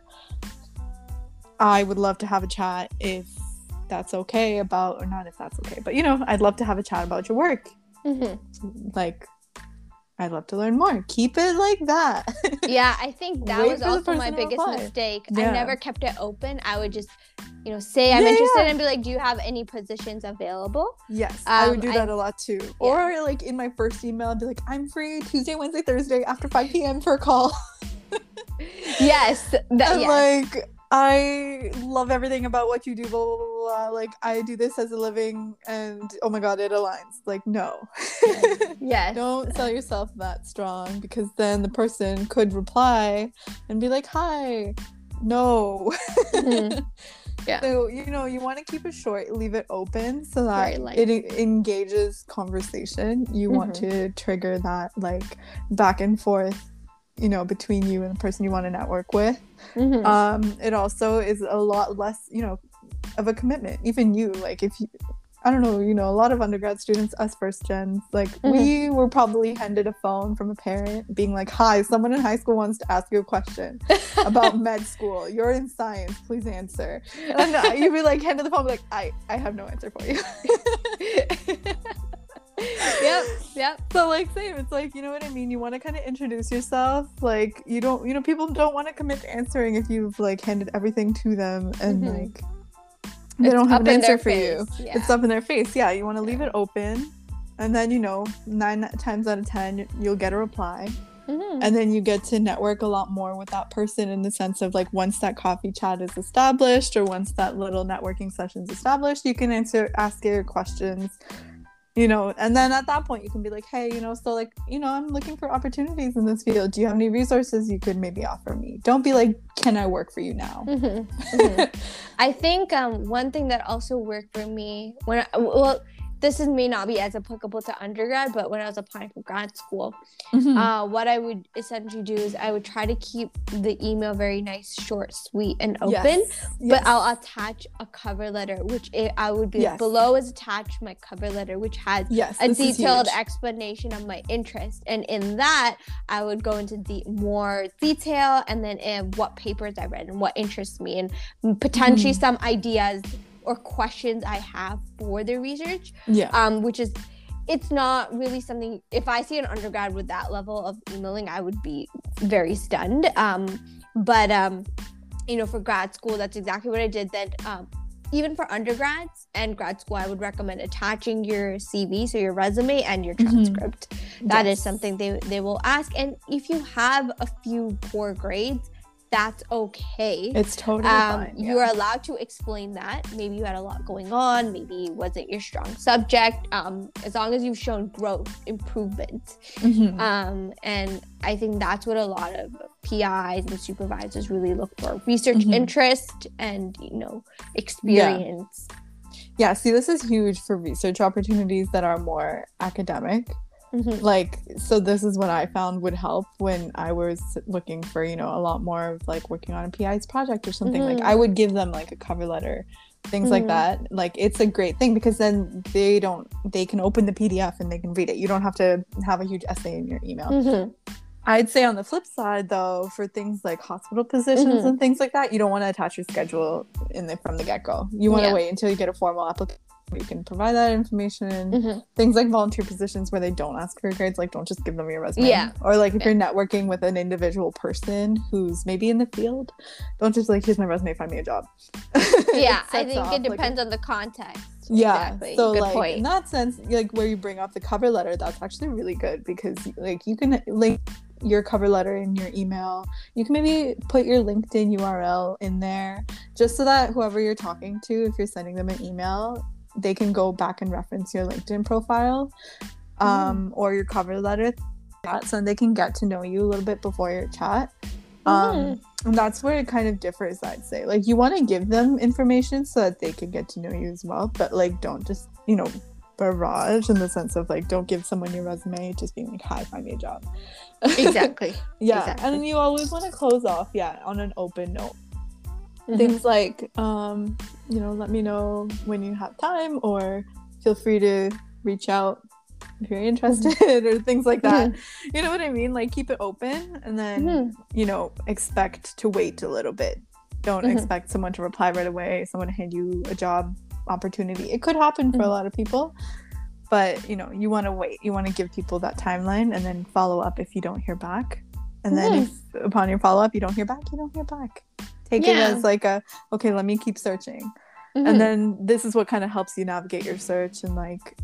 Speaker 2: I would love to have a chat if that's okay about, or not if that's okay, but you know, I'd love to have a chat about your work. Mm-hmm. Like, I'd love to learn more. Keep it like that.
Speaker 1: Yeah, I think that was also my biggest mistake. Yeah. I never kept it open. I would just, you know, say I'm yeah, interested yeah. and be like, do you have any positions available?
Speaker 2: Yes, um, I would do that I, a lot too. Yeah. Or like in my first email, I'd be like, I'm free Tuesday, Wednesday, Thursday after five p.m. for a call.
Speaker 1: Yes. That,
Speaker 2: and
Speaker 1: yes.
Speaker 2: like, I love everything about what you do, blah, blah, blah, blah. Like, I do this as a living, and oh my god, it aligns. Like, no.
Speaker 1: Yes.
Speaker 2: Don't sell yourself that strong, because then the person could reply and be like, hi. No. Mm-hmm. Yeah. So, you know, you want to keep it short, leave it open so that it e- engages conversation. You mm-hmm. want to trigger that, like, back and forth, you know, between you and the person you want to network with. Mm-hmm. Um, it also is a lot less, you know, of a commitment. Even you, like, if you, I don't know, you know, a lot of undergrad students, us first gens, like, mm-hmm. we were probably handed a phone from a parent being like, hi, someone in high school wants to ask you a question about med school. You're in science, please answer. And uh, you'd be like, handed the phone, like, I, I have no answer for you.
Speaker 1: Yep, yep.
Speaker 2: So like same, it's like, you know what I mean, you want to kind of introduce yourself. Like, you don't, you know, people don't want to commit to answering if you've like handed everything to them and mm-hmm. like they it's don't have an answer for face. you yeah. It's up in their face. Yeah, you want to leave it open, and then, you know, nine times out of ten you'll get a reply. Mm-hmm. And then you get to network a lot more with that person, in the sense of like, once that coffee chat is established, or once that little networking session is established, you can answer ask your questions. You know, and then at that point you can be like, hey, you know, so like, you know, I'm looking for opportunities in this field. Do you have any resources you could maybe offer me? Don't be like, can I work for you now?
Speaker 1: Mm-hmm. Mm-hmm. I think um, one thing that also worked for me when I, well, this is, may not be as applicable to undergrad, but when I was applying for grad school, mm-hmm. uh, what I would essentially do is I would try to keep the email very nice, short, sweet, and open, yes. but yes. I'll attach a cover letter, which it, I would be yes. below is attached my cover letter, which has yes, a detailed explanation of my interest. And in that, I would go into de- more detail, and then in what papers I read and what interests me, and potentially mm. some ideas or questions I have for the research, yeah. um, which is it's not really something, if I see an undergrad with that level of emailing, I would be very stunned. Um, but, um, you know, for grad school, that's exactly what I did. Then um, even for undergrads and grad school, I would recommend attaching your C V, so your resume and your transcript. Mm-hmm. That yes. is something they, they will ask. And if you have a few poor grades, that's okay.
Speaker 2: It's totally
Speaker 1: um,
Speaker 2: fine. Yeah.
Speaker 1: You're allowed to explain that. Maybe you had a lot going on. Maybe it wasn't your strong subject. Um, as long as you've shown growth, improvement. Mm-hmm. Um, and I think that's what a lot of P Is and supervisors really look for. Research mm-hmm. interest and, you know, experience.
Speaker 2: Yeah. yeah, see, this is huge for research opportunities that are more academic. Mm-hmm. Like, so this is what I found would help when I was looking for, you know, a lot more of like working on a P I's project or something. Mm-hmm. Like I would give them like a cover letter, things mm-hmm. like that. Like it's a great thing because then they don't, they can open the P D F and they can read it. You don't have to have a huge essay in your email. Mm-hmm. I'd say on the flip side though, for things like hospital positions mm-hmm. and things like that, you don't want to attach your schedule in the, from the get-go. You want to yeah. wait until you get a formal application. You can provide that information. Mm-hmm. Things like volunteer positions where they don't ask for your grades, like don't just give them your resume.
Speaker 1: Yeah.
Speaker 2: Or like if
Speaker 1: yeah.
Speaker 2: you're networking with an individual person who's maybe in the field, don't just like, here's my resume, find me a job.
Speaker 1: Yeah, I think it depends like, on the context.
Speaker 2: Yeah.
Speaker 1: Exactly.
Speaker 2: So
Speaker 1: good
Speaker 2: like
Speaker 1: point.
Speaker 2: In that sense, like where you bring up the cover letter, that's actually really good because like you can link your cover letter in your email. You can maybe put your LinkedIn U R L in there just so that whoever you're talking to, if you're sending them an email, they can go back and reference your LinkedIn profile um, mm. or your cover letter so they can get to know you a little bit before your chat. Mm. Um, and that's where it kind of differs, I'd say. Like, you want to give them information so that they can get to know you as well, but, like, don't just, you know, barrage in the sense of, like, don't give someone your resume just being like, hi, find me a job.
Speaker 1: Exactly.
Speaker 2: Yeah.
Speaker 1: Exactly.
Speaker 2: And then you always want to close off, yeah, on an open note. Mm-hmm. Things like, um, you know, let me know when you have time, or feel free to reach out if you're interested, mm-hmm. or things like that. Mm-hmm. You know what I mean? Like, keep it open, and then, mm-hmm. you know, expect to wait a little bit. Don't mm-hmm. expect someone to reply right away, someone to hand you a job opportunity. It could happen for mm-hmm. a lot of people, but, you know, you want to wait. You want to give people that timeline and then follow up if you don't hear back. And then mm-hmm. if upon your follow-up you don't hear back, you don't hear back. Take yeah. it as like a, okay, let me keep searching. Mm-hmm. And then this is what kind of helps you navigate your search and like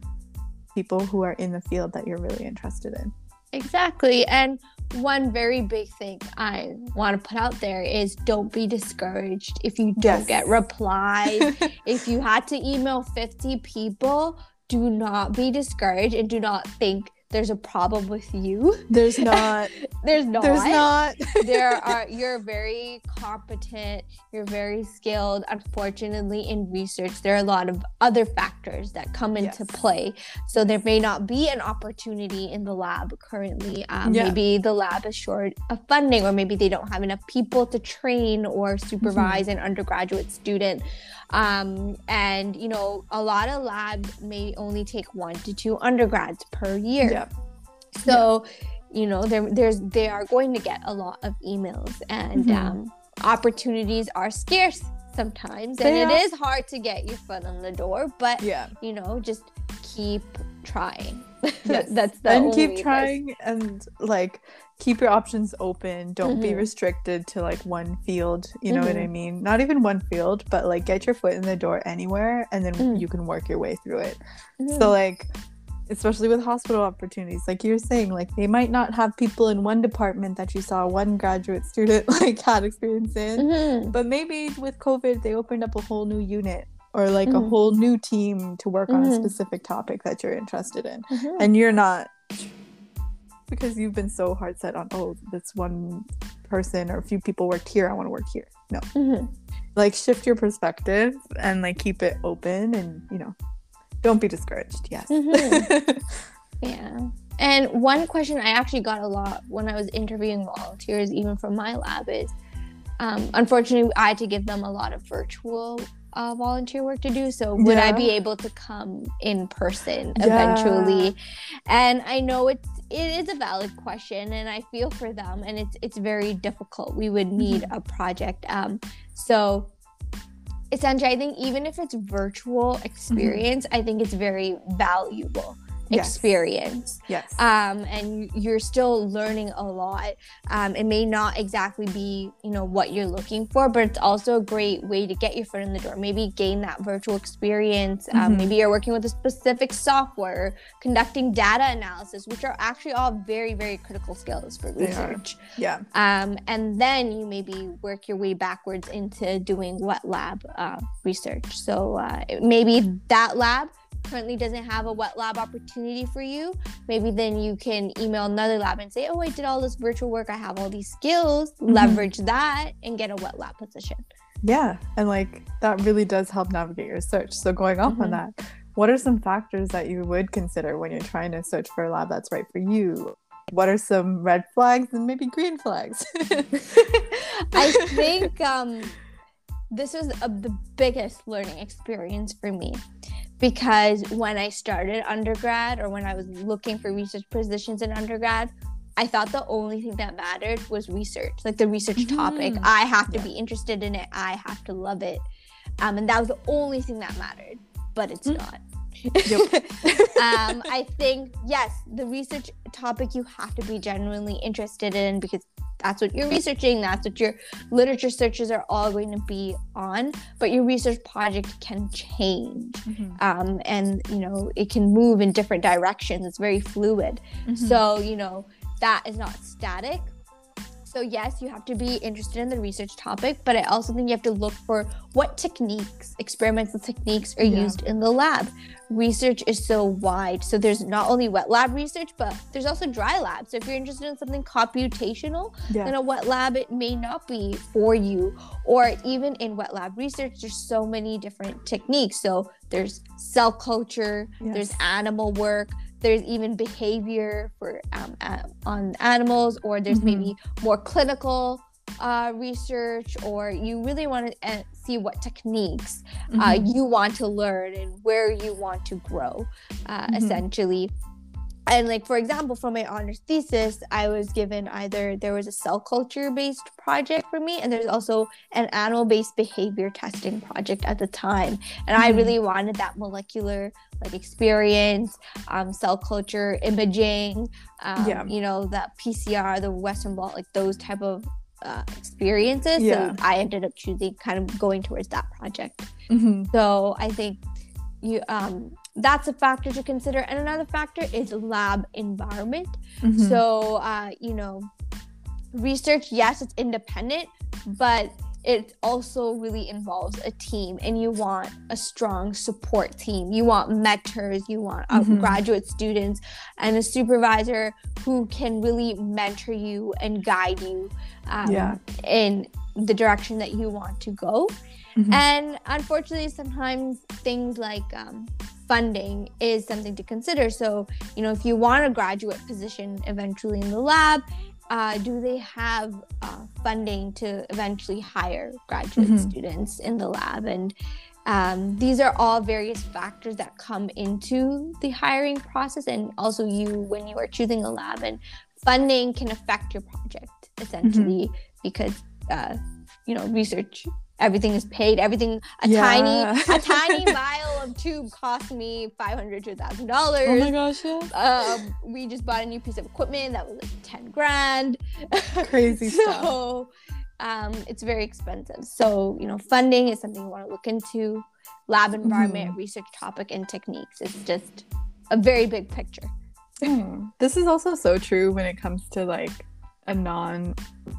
Speaker 2: people who are in the field that you're really interested in.
Speaker 1: Exactly. And one very big thing I want to put out there is don't be discouraged if you don't yes. get replies. If you had to email fifty people, do not be discouraged and do not think there's a problem with you.
Speaker 2: There's not.
Speaker 1: There's not.
Speaker 2: There's not.
Speaker 1: There are. You're very competent. You're very skilled. Unfortunately, in research, there are a lot of other factors that come into yes. play. So there may not be an opportunity in the lab currently. Um, yeah. Maybe the lab is short of funding, or maybe they don't have enough people to train or supervise mm-hmm. an undergraduate student. Um, and, you know, a lot of labs may only take one to two undergrads per year.
Speaker 2: Yeah.
Speaker 1: So, yeah. you know, there, there's, they are going to get a lot of emails, and mm-hmm. um, opportunities are scarce sometimes. And they it are. is hard to get your foot on the door, but, yeah. you know, just keep trying.
Speaker 2: Yes.
Speaker 1: That's the
Speaker 2: and
Speaker 1: only
Speaker 2: keep trying advice. And, like, keep your options open. Don't mm-hmm. be restricted to like one field, you know mm-hmm. what I mean? Not even one field, but like get your foot in the door anywhere, and then mm. you can work your way through it. Mm-hmm. So like, especially with hospital opportunities, like you were saying, like they might not have people in one department that you saw one graduate student like had experience in, mm-hmm. but maybe with COVID they opened up a whole new unit, or like mm-hmm. a whole new team to work mm-hmm. on a specific topic that you're interested in, mm-hmm. and you're not, because you've been so hard set on, oh, this one person or a few people worked here, I want to work here. No. Mm-hmm. Like, shift your perspective and, like, keep it open, and, you know, don't be discouraged. Yes.
Speaker 1: Mm-hmm. Yeah. And one question I actually got a lot when I was interviewing volunteers, even from my lab, is, um, unfortunately, I had to give them a lot of virtual Uh, volunteer work to do, so would yeah. I be able to come in person yeah. eventually? And I know it's it is a valid question, and I feel for them, and it's it's very difficult. We would need mm-hmm. a project, um so essentially I think even if it's virtual experience, mm-hmm. I think it's very valuable
Speaker 2: Yes.
Speaker 1: experience.
Speaker 2: Yes.
Speaker 1: Um, and you're still learning a lot. Um, it may not exactly be, you know, what you're looking for, but it's also a great way to get your foot in the door. Maybe gain that virtual experience. Um,
Speaker 2: Mm-hmm.
Speaker 1: Maybe you're working with a specific software, conducting data analysis, which are actually all very, very critical skills for
Speaker 2: They
Speaker 1: research.
Speaker 2: are. Yeah.
Speaker 1: Um, and then you maybe work your way backwards into doing wet lab uh, research. So uh, maybe that lab currently doesn't have a wet lab opportunity for you. Maybe then you can email another lab and say, oh, I did all this virtual work. I have all these skills.
Speaker 2: Mm-hmm.
Speaker 1: Leverage that and get a wet lab position.
Speaker 2: Yeah. And like that really does help navigate your search. So going off
Speaker 1: Mm-hmm.
Speaker 2: on that, what are some factors that you would consider when you're trying to search for a lab that's right for you? What are some red flags and maybe green flags?
Speaker 1: I think um, this was a, the biggest learning experience for me, because when I started undergrad, or when I was looking for research positions in undergrad, I thought the only thing that mattered was research, like the research mm-hmm. topic. I have to yeah. be interested in it. I have to love it. Um, and that was the only thing that mattered, but it's mm-hmm. not. Yep. um, I think, yes, the research topic you have to be genuinely interested in, because that's what you're researching. That's what your literature searches are all going to be on. But your research project can change. Mm-hmm. Um, and, you know, it can move in different directions. It's very fluid. Mm-hmm. So, you know, that is not static. So yes, you have to be interested in the research topic, but I also think you have to look for what techniques, experimental techniques are yeah. used in the lab. Research is so wide. So there's not only wet lab research, but there's also dry lab. So if you're interested in something computational, yeah. then a wet lab, it may not be for you. Or even in wet lab research, there's so many different techniques. So there's cell culture, yes. there's animal work, there's even behavior for um, uh, on animals, or there's mm-hmm. maybe more clinical uh, research, or you really want to uh, see what techniques mm-hmm. uh, you want to learn and where you want to grow, uh, mm-hmm. essentially. And like, for example, for my honors thesis, I was given either there was a cell culture based project for me, and there's also an animal based behavior testing project at the time. And mm-hmm. I really wanted that molecular like experience, um, cell culture imaging, um, yeah. you know, that P C R, the Western blot, like those type of uh, experiences. Yeah. So I ended up choosing kind of going towards that project. Mm-hmm. So I think you um that's a factor to consider. And another factor is lab environment. Mm-hmm. So, uh, you know, research, yes, it's independent, but it also really involves a team, and you want a strong support team. You want mentors, you want mm-hmm. graduate students, and a supervisor who can really mentor you and guide you um, yeah. in the direction that you want to go. Mm-hmm. And unfortunately, sometimes things like um, funding is something to consider. So, you know, if you want a graduate position eventually in the lab, uh, do they have uh, funding to eventually hire graduate mm-hmm. students in the lab? And um, these are all various factors that come into the hiring process, and also you when you are choosing a lab. And funding can affect your project, essentially, mm-hmm. because, uh, you know, research, everything is paid. Everything, a yeah. tiny, a tiny vial of tube cost me five hundred to a thousand dollars.
Speaker 2: Oh my gosh! Yeah.
Speaker 1: Um, we just bought a new piece of equipment that was like ten grand.
Speaker 2: Crazy
Speaker 1: so,
Speaker 2: stuff.
Speaker 1: So, um, it's very expensive. So, you know, funding is something you want to look into. Lab environment, mm-hmm. research topic, and techniques. It's just a very big picture.
Speaker 2: Mm. This is also so true when it comes to like a non.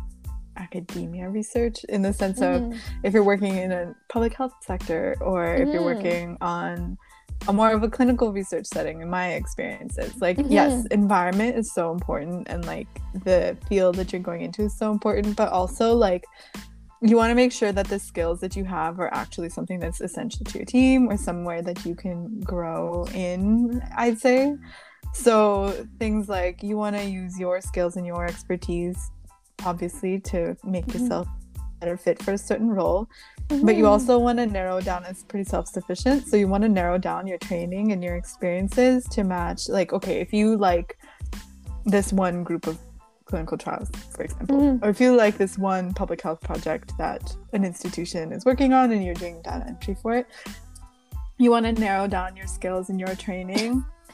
Speaker 2: academia research, in the sense mm-hmm. of if you're working in a public health sector, or mm-hmm. if you're working on a more of a clinical research setting. In my experiences, like mm-hmm. yes, environment is so important, and like the field that you're going into is so important, but also like you want to make sure that the skills that you have are actually something that's essential to your team, or somewhere that you can grow in, I'd say. So things like you want to use your skills and your expertise, obviously, to make mm-hmm. yourself better fit for a certain role, mm-hmm. but you also want to narrow down. It's pretty self-sufficient, so you want to narrow down your training and your experiences to match, like, okay, if you like this one group of clinical trials, for example, mm-hmm. or if you like this one public health project that an institution is working on and you're doing data entry for it, you want to narrow down your skills and your training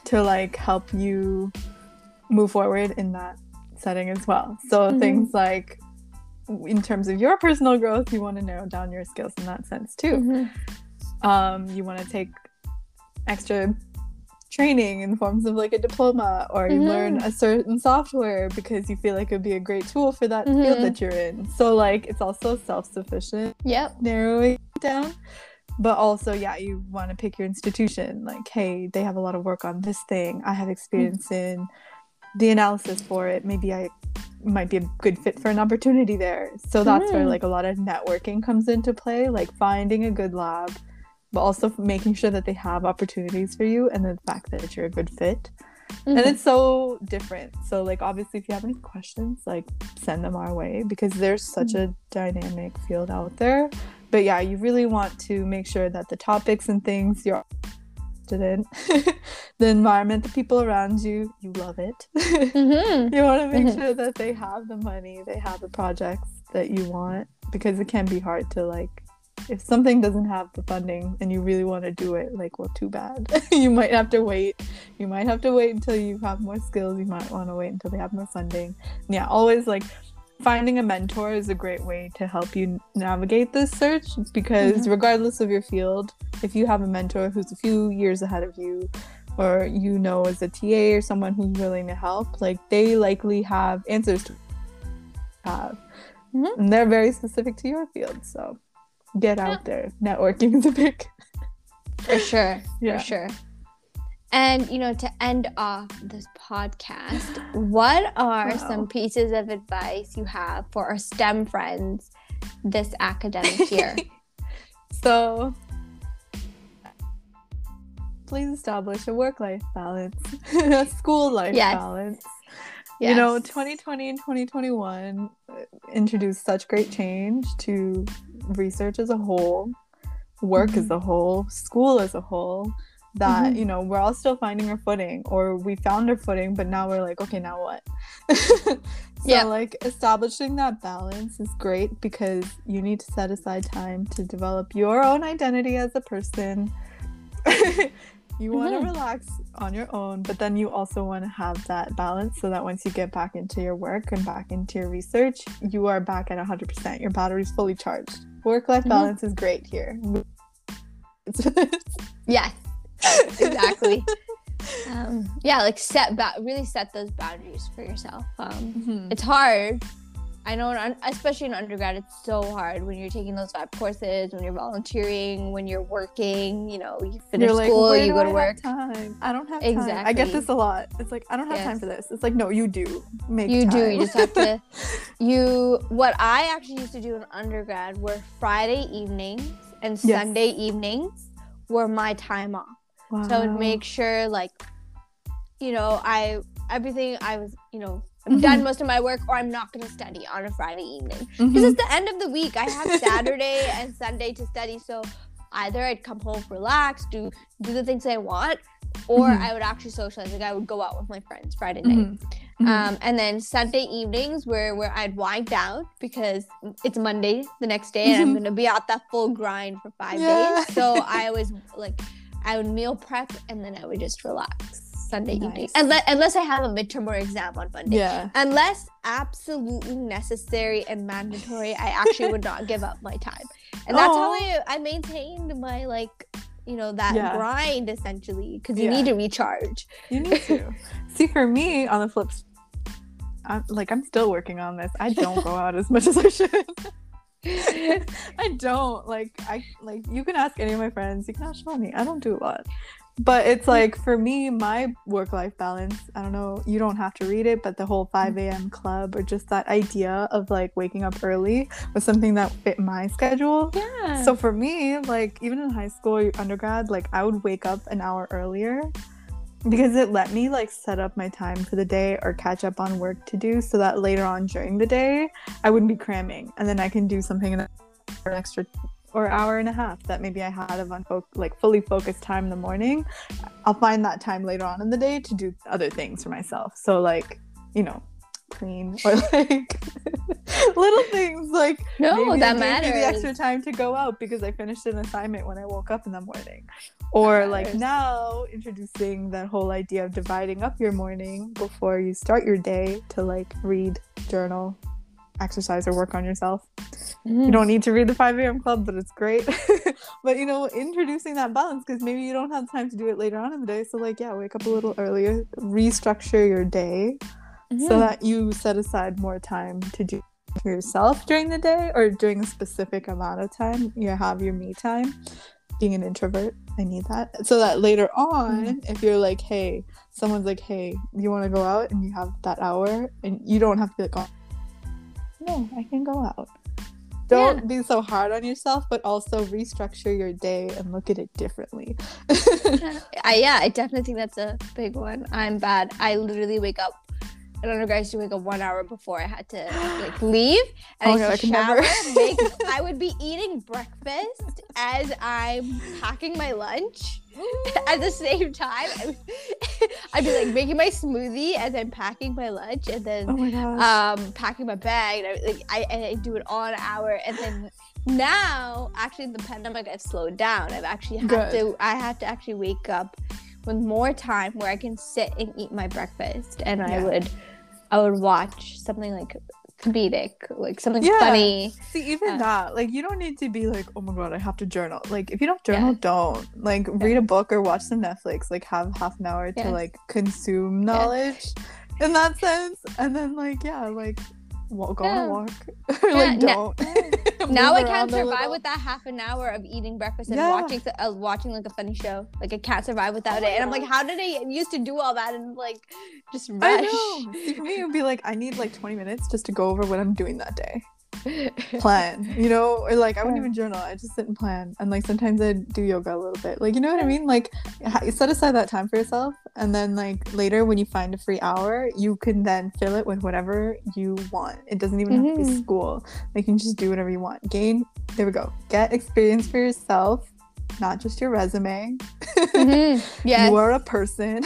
Speaker 2: to like help you move forward in that setting as well. So mm-hmm. things like in terms of your personal growth, you want to narrow down your skills in that sense too. Mm-hmm. Um, you want to take extra training in forms of like a diploma, or you mm-hmm. learn a certain software because you feel like it would be a great tool for that mm-hmm. field that you're in. So like it's also self-sufficient.
Speaker 1: Yep.
Speaker 2: Narrowing it down. But also, yeah, you want to pick your institution. Like, hey, they have a lot of work on this thing. I have experience mm-hmm. in the analysis for it. Maybe I might be a good fit for an opportunity there. So that's mm-hmm. where like a lot of networking comes into play, like finding a good lab, but also making sure that they have opportunities for you, and the fact that you're a good fit. Mm-hmm. And it's so different. So like obviously if you have any questions, like send them our way, because there's such mm-hmm. a dynamic field out there. But yeah, you really want to make sure that the topics and things you're interested in, the environment, the people around you, you love it. Mm-hmm. You want to make mm-hmm. sure that they have the money, they have the projects that you want, because it can be hard to like, if something doesn't have the funding and you really want to do it, like, well, too bad. You might have to wait. You might have to wait until you have more skills. You might want to wait until they have more funding. And yeah, always like finding a mentor is a great way to help you navigate this search, because mm-hmm. regardless of your field, if you have a mentor who's a few years ahead of you, or you know as a T A or someone who's willing to help, like they likely have answers to have. Mm-hmm. And they're very specific to your field. So get out yeah. there. Networking is a big
Speaker 1: for sure.
Speaker 2: Yeah.
Speaker 1: For sure. And, you know, to end off this podcast, what are wow. some pieces of advice you have for our STEM friends this academic year?
Speaker 2: So, please establish a work-life balance, a school-life yes. balance. Yes. You know, twenty twenty and twenty twenty-one introduced such great change to research as a whole, work mm-hmm. as a whole, school as a whole, that mm-hmm. you know, we're all still finding our footing, or we found our footing, but now we're like, okay, now what? So yeah. like establishing that balance is great, because you need to set aside time to develop your own identity as a person. You want to mm-hmm. relax on your own, but then you also want to have that balance, so that once you get back into your work and back into your research, you are back at one hundred percent. Your battery's fully charged. Work-life mm-hmm. balance is great here.
Speaker 1: Yes, exactly. um, yeah, like set ba- really set those boundaries for yourself. Um, mm-hmm. It's hard. I know, in, especially in undergrad, it's so hard when you're taking those five courses, when you're volunteering, when you're working, you know, you finish
Speaker 2: you're
Speaker 1: school,
Speaker 2: like,
Speaker 1: you go to
Speaker 2: I
Speaker 1: work.
Speaker 2: Time? I don't have
Speaker 1: exactly.
Speaker 2: time. I get this a lot. It's like, I don't have yes. time for this. It's like, no, you do. Make
Speaker 1: you
Speaker 2: time.
Speaker 1: do. You just have to. You. What I actually used to do in undergrad were Friday evenings and yes. Sunday evenings were my time off. Wow. So I would make sure, like, you know, I everything I was, you know. I'm mm-hmm. done most of my work, or I'm not going to study on a Friday evening. Because mm-hmm. it's the end of the week. I have Saturday and Sunday to study. So either I'd come home, relax, do do the things I want, or mm-hmm. I would actually socialize. Like I would go out with my friends Friday night. Mm-hmm. Um, and then Sunday evenings where, where I'd wind down, because it's Monday the next day and mm-hmm. I'm going to be out that full grind for five yeah. days. So I always, like, I would meal prep and then I would just relax. Sunday nice. evening, unless, unless I have a midterm or exam on Monday.
Speaker 2: Yeah.
Speaker 1: Unless absolutely necessary and mandatory, I actually would not give up my time. And that's Aww. how I, I maintained my, like, you know, that yeah. grind, essentially, because you yeah. need to recharge.
Speaker 2: You need to. See, for me, on the flip, I'm, like, I'm still working on this. I don't go out as much as I should. I don't. Like, I like you can ask any of my friends. You can ask Shani. I don't do a lot. But it's like, for me, my work-life balance, I don't know, you don't have to read it, but the whole five a.m. club, or just that idea of like waking up early, was something that fit my schedule.
Speaker 1: Yeah.
Speaker 2: So for me, like, even in high school or undergrad, like, I would wake up an hour earlier, because it let me like set up my time for the day or catch up on work to do, so that later on during the day, I wouldn't be cramming, and then I can do something in an extra or hour and a half that maybe I had of unfo- like fully focused time in the morning. I'll find that time later on in the day to do other things for myself. So like, you know, clean, or like little things like
Speaker 1: no
Speaker 2: maybe
Speaker 1: that
Speaker 2: I
Speaker 1: matters.
Speaker 2: gave me the extra time to go out because I finished an assignment when I woke up in the morning. Or like now introducing that whole idea of dividing up your morning before you start your day to like read, journal, exercise, or work on yourself. Mm. You don't need to read the five a.m. club, but it's great. But you know, introducing that balance, because maybe you don't have time to do it later on in the day. So like, yeah, wake up a little earlier, restructure your day mm-hmm. so that you set aside more time to do for yourself during the day, or during a specific amount of time you have your me time. Being an introvert, I need that, so that later on mm. if you're like, hey, someone's like, hey, you want to go out, and you have that hour, and you don't have to be like, oh, no, I can go out. Don't yeah. be so hard on yourself, but also restructure your day and look at it differently.
Speaker 1: I, yeah, I definitely think that's a big one. I'm bad. I literally wake up. I don't know, guys, to wake up one hour before I had to like leave, and oh I God, used to I shower. Make, I would be eating breakfast as I'm packing my lunch at the same time. I would, I'd be like making my smoothie as I'm packing my lunch, and then
Speaker 2: oh my gosh.
Speaker 1: um packing my bag. And I, like I, and I do it all in an hour, and then now actually the pandemic I've slowed down. I've actually had Good. to. I have to actually wake up with more time where I can sit and eat my breakfast, and yeah. I would I would watch something like comedic, like something yeah. funny.
Speaker 2: See, even uh, that, like, you don't need to be like, oh my God, I have to journal. Like, if you don't journal, yeah. don't. Like, yeah. read a book or watch some Netflix. Like, have half an hour yeah. to like consume knowledge yeah. in that sense, and then like yeah, like well, go yeah. on a walk. Or, yeah, like, don't.
Speaker 1: Now, now I can't survive with that half an hour of eating breakfast and yeah. watching uh, watching like a funny show. Like, I can't survive without oh it. And I'm like, how did I used to do all that and like just rush?
Speaker 2: I know. See, for me, it would be like, I need like twenty minutes just to go over what I'm doing that day. Plan, you know, or like I wouldn't even journal. I just sit and plan, and like sometimes I do yoga a little bit. Like, you know what I mean? Like, set aside that time for yourself, and then like later when you find a free hour, you can then fill it with whatever you want. It doesn't even mm-hmm. have to be school. Like, you can just do whatever you want. Gain, there we go. Get experience for yourself, not just your resume. Mm-hmm. Yes, you are a person.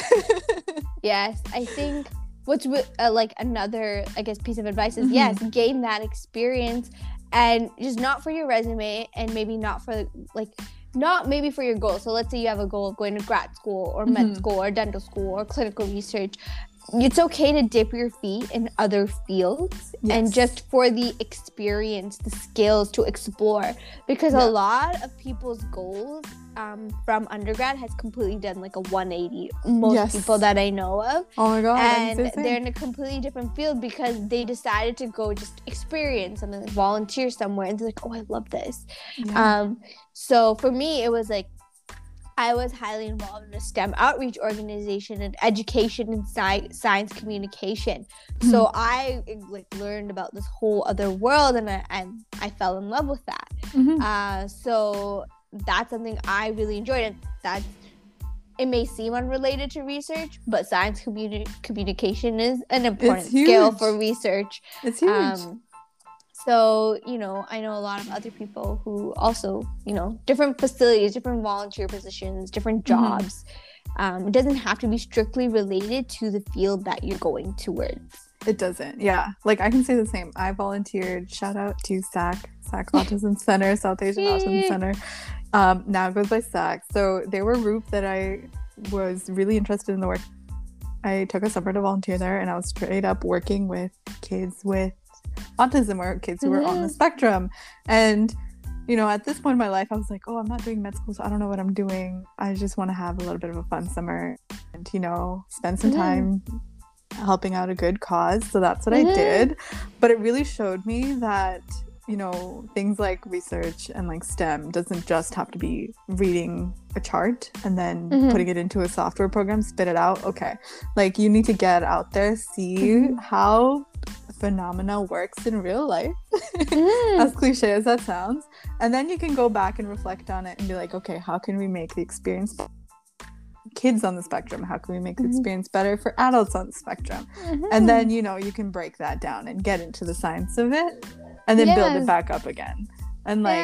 Speaker 1: Yes, I think. What's uh, like another, I guess, piece of advice is, mm-hmm. yes, gain that experience, and just not for your resume, and maybe not for, like, not maybe for your goal. So let's say you have a goal of going to grad school or med mm-hmm. school or dental school or clinical research. It's okay to dip your feet in other fields yes. and just for the experience, the skills to explore, because yeah. a lot of people's goals um, from undergrad has completely done like a one eighty. Most yes. people that I know of.
Speaker 2: Oh my God.
Speaker 1: And they're in a completely different field because they decided to go just experience something, like volunteer somewhere, and they're like, oh, I love this. Yeah. Um, so for me, it was like, I was highly involved in a STEM outreach organization and education and sci- science communication. Mm-hmm. So I like learned about this whole other world, and I and I fell in love with that. Mm-hmm. Uh, so that's something I really enjoyed, and that's, it may seem unrelated to research, but science communi- communication is an important skill for research.
Speaker 2: It's huge.
Speaker 1: Um, So, you know, I know a lot of other people who also, you know, different facilities, different volunteer positions, different jobs. Mm-hmm. Um, it doesn't have to be strictly related to the field that you're going towards.
Speaker 2: It doesn't. Yeah. Like, I can say the same. I volunteered. Shout out to S A C, S A C Autism Center, South Asian Autism Center. Um, now it goes by S A C. So they were a group that I was really interested in the work. I took a summer to volunteer there, and I was straight up working with kids with autism or kids who were mm-hmm. on the spectrum. And you know, at this point in my life, I was like, oh, I'm not doing med school, so I don't know what I'm doing. I just want to have a little bit of a fun summer and, you know, spend some mm-hmm. time helping out a good cause. So that's what mm-hmm. I did. But it really showed me that, you know, things like research and like STEM doesn't just have to be reading a chart and then mm-hmm. putting it into a software program, spit it out. Okay. Like, you need to get out there, see mm-hmm. how phenomena works in real life. Mm. As cliche as that sounds. And then you can go back and reflect on it and be like, okay, how can we make the experience kids on the spectrum? How can we make the mm-hmm. experience better for adults on the spectrum? Mm-hmm. And then, you know, you can break that down and get into the science of it and then yes. build it back up again. And like, yeah.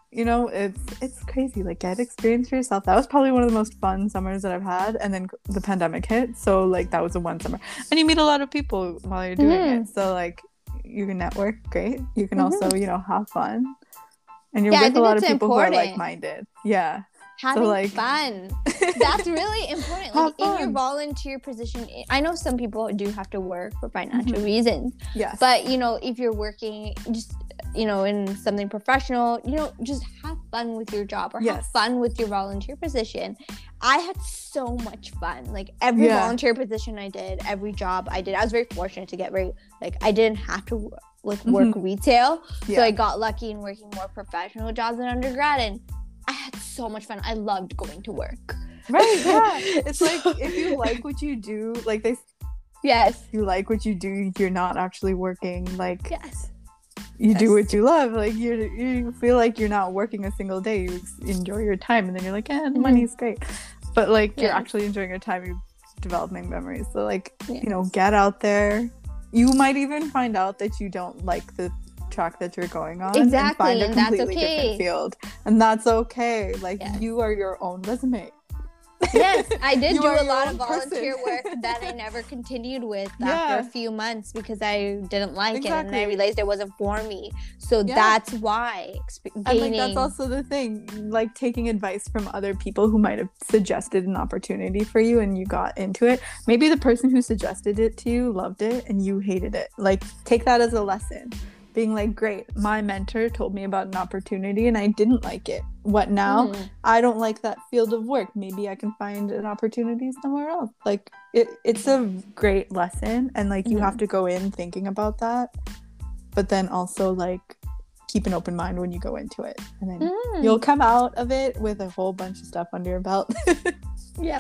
Speaker 2: you know, it's it's crazy. Like, get experience for yourself. That was probably one of the most fun summers that I've had. And then the pandemic hit, so like that was the one summer. And you meet a lot of people while you're doing mm-hmm. it. So like, you can network, great. You can mm-hmm. also, you know, have fun. And you're yeah, with a lot of people important. who are like-minded. Yeah.
Speaker 1: Having
Speaker 2: so, like...
Speaker 1: fun. That's really important. Like in your volunteer position, I know some people do have to work for financial mm-hmm. reasons.
Speaker 2: Yes.
Speaker 1: But, you know, if you're working just, you know, in something professional, you know, just have fun with your job or yes. have fun with your volunteer position. I had so much fun. Like every yeah. volunteer position I did, every job I did, I was very fortunate to get very, like, I didn't have to like work mm-hmm. retail. Yeah. So I got lucky in working more professional jobs in undergrad, and I had so much fun. I loved going to work.
Speaker 2: Right, yeah. It's like, if you like what you do, like they
Speaker 1: yes.
Speaker 2: you like what you do, you're not actually working. Like,
Speaker 1: yes.
Speaker 2: you
Speaker 1: yes.
Speaker 2: do what you love. Like, you you feel like you're not working a single day. You enjoy your time, and then you're like, eh, the mm-hmm. money's great. But, like, yes. you're actually enjoying your time. You're developing memories. So, like, yes. you know, get out there. You might even find out that you don't like the track that you're going on.
Speaker 1: Exactly,
Speaker 2: and find a
Speaker 1: and
Speaker 2: completely
Speaker 1: that's okay.
Speaker 2: different field. And that's okay. Like,
Speaker 1: yes.
Speaker 2: you are your own resume.
Speaker 1: Yes, I did do a lot of volunteer work that I never continued with
Speaker 2: yeah.
Speaker 1: after a few months because I didn't like
Speaker 2: exactly.
Speaker 1: it, and I realized it wasn't for me. So yeah. that's why gaining...
Speaker 2: And like that's also the thing, like taking advice from other people who might have suggested an opportunity for you and you got into it. Maybe the person who suggested it to you loved it and you hated it. Like, take that as a lesson. Being like, great, my mentor told me about an opportunity and I didn't like it. What now? Mm. I don't like that field of work. Maybe I can find an opportunity somewhere else. Like, it, it's a great lesson, and like you mm. have to go in thinking about that, but then also like keep an open mind when you go into it, and then mm. you'll come out of it with a whole bunch of stuff under your belt.
Speaker 1: Yeah.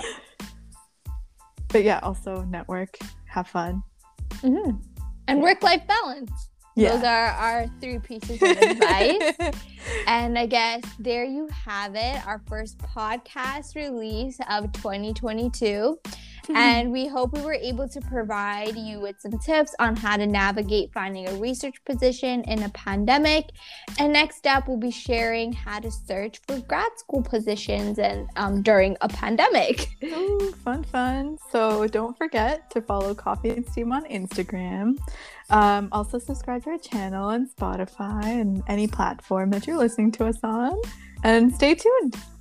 Speaker 2: But yeah, also network, have fun,
Speaker 1: mm-hmm. and yeah. work-life balance. Yeah. Those are our three pieces of advice. And I guess there you have it, our first podcast release of twenty twenty-two. And we hope we were able to provide you with some tips on how to navigate finding a research position in a pandemic. And next up, we'll be sharing how to search for grad school positions and um, during a pandemic.
Speaker 2: Ooh, fun, fun. So don't forget to follow Coffee and Steam on Instagram. Um, also subscribe to our channel on Spotify and any platform that you're listening to us on. And stay tuned.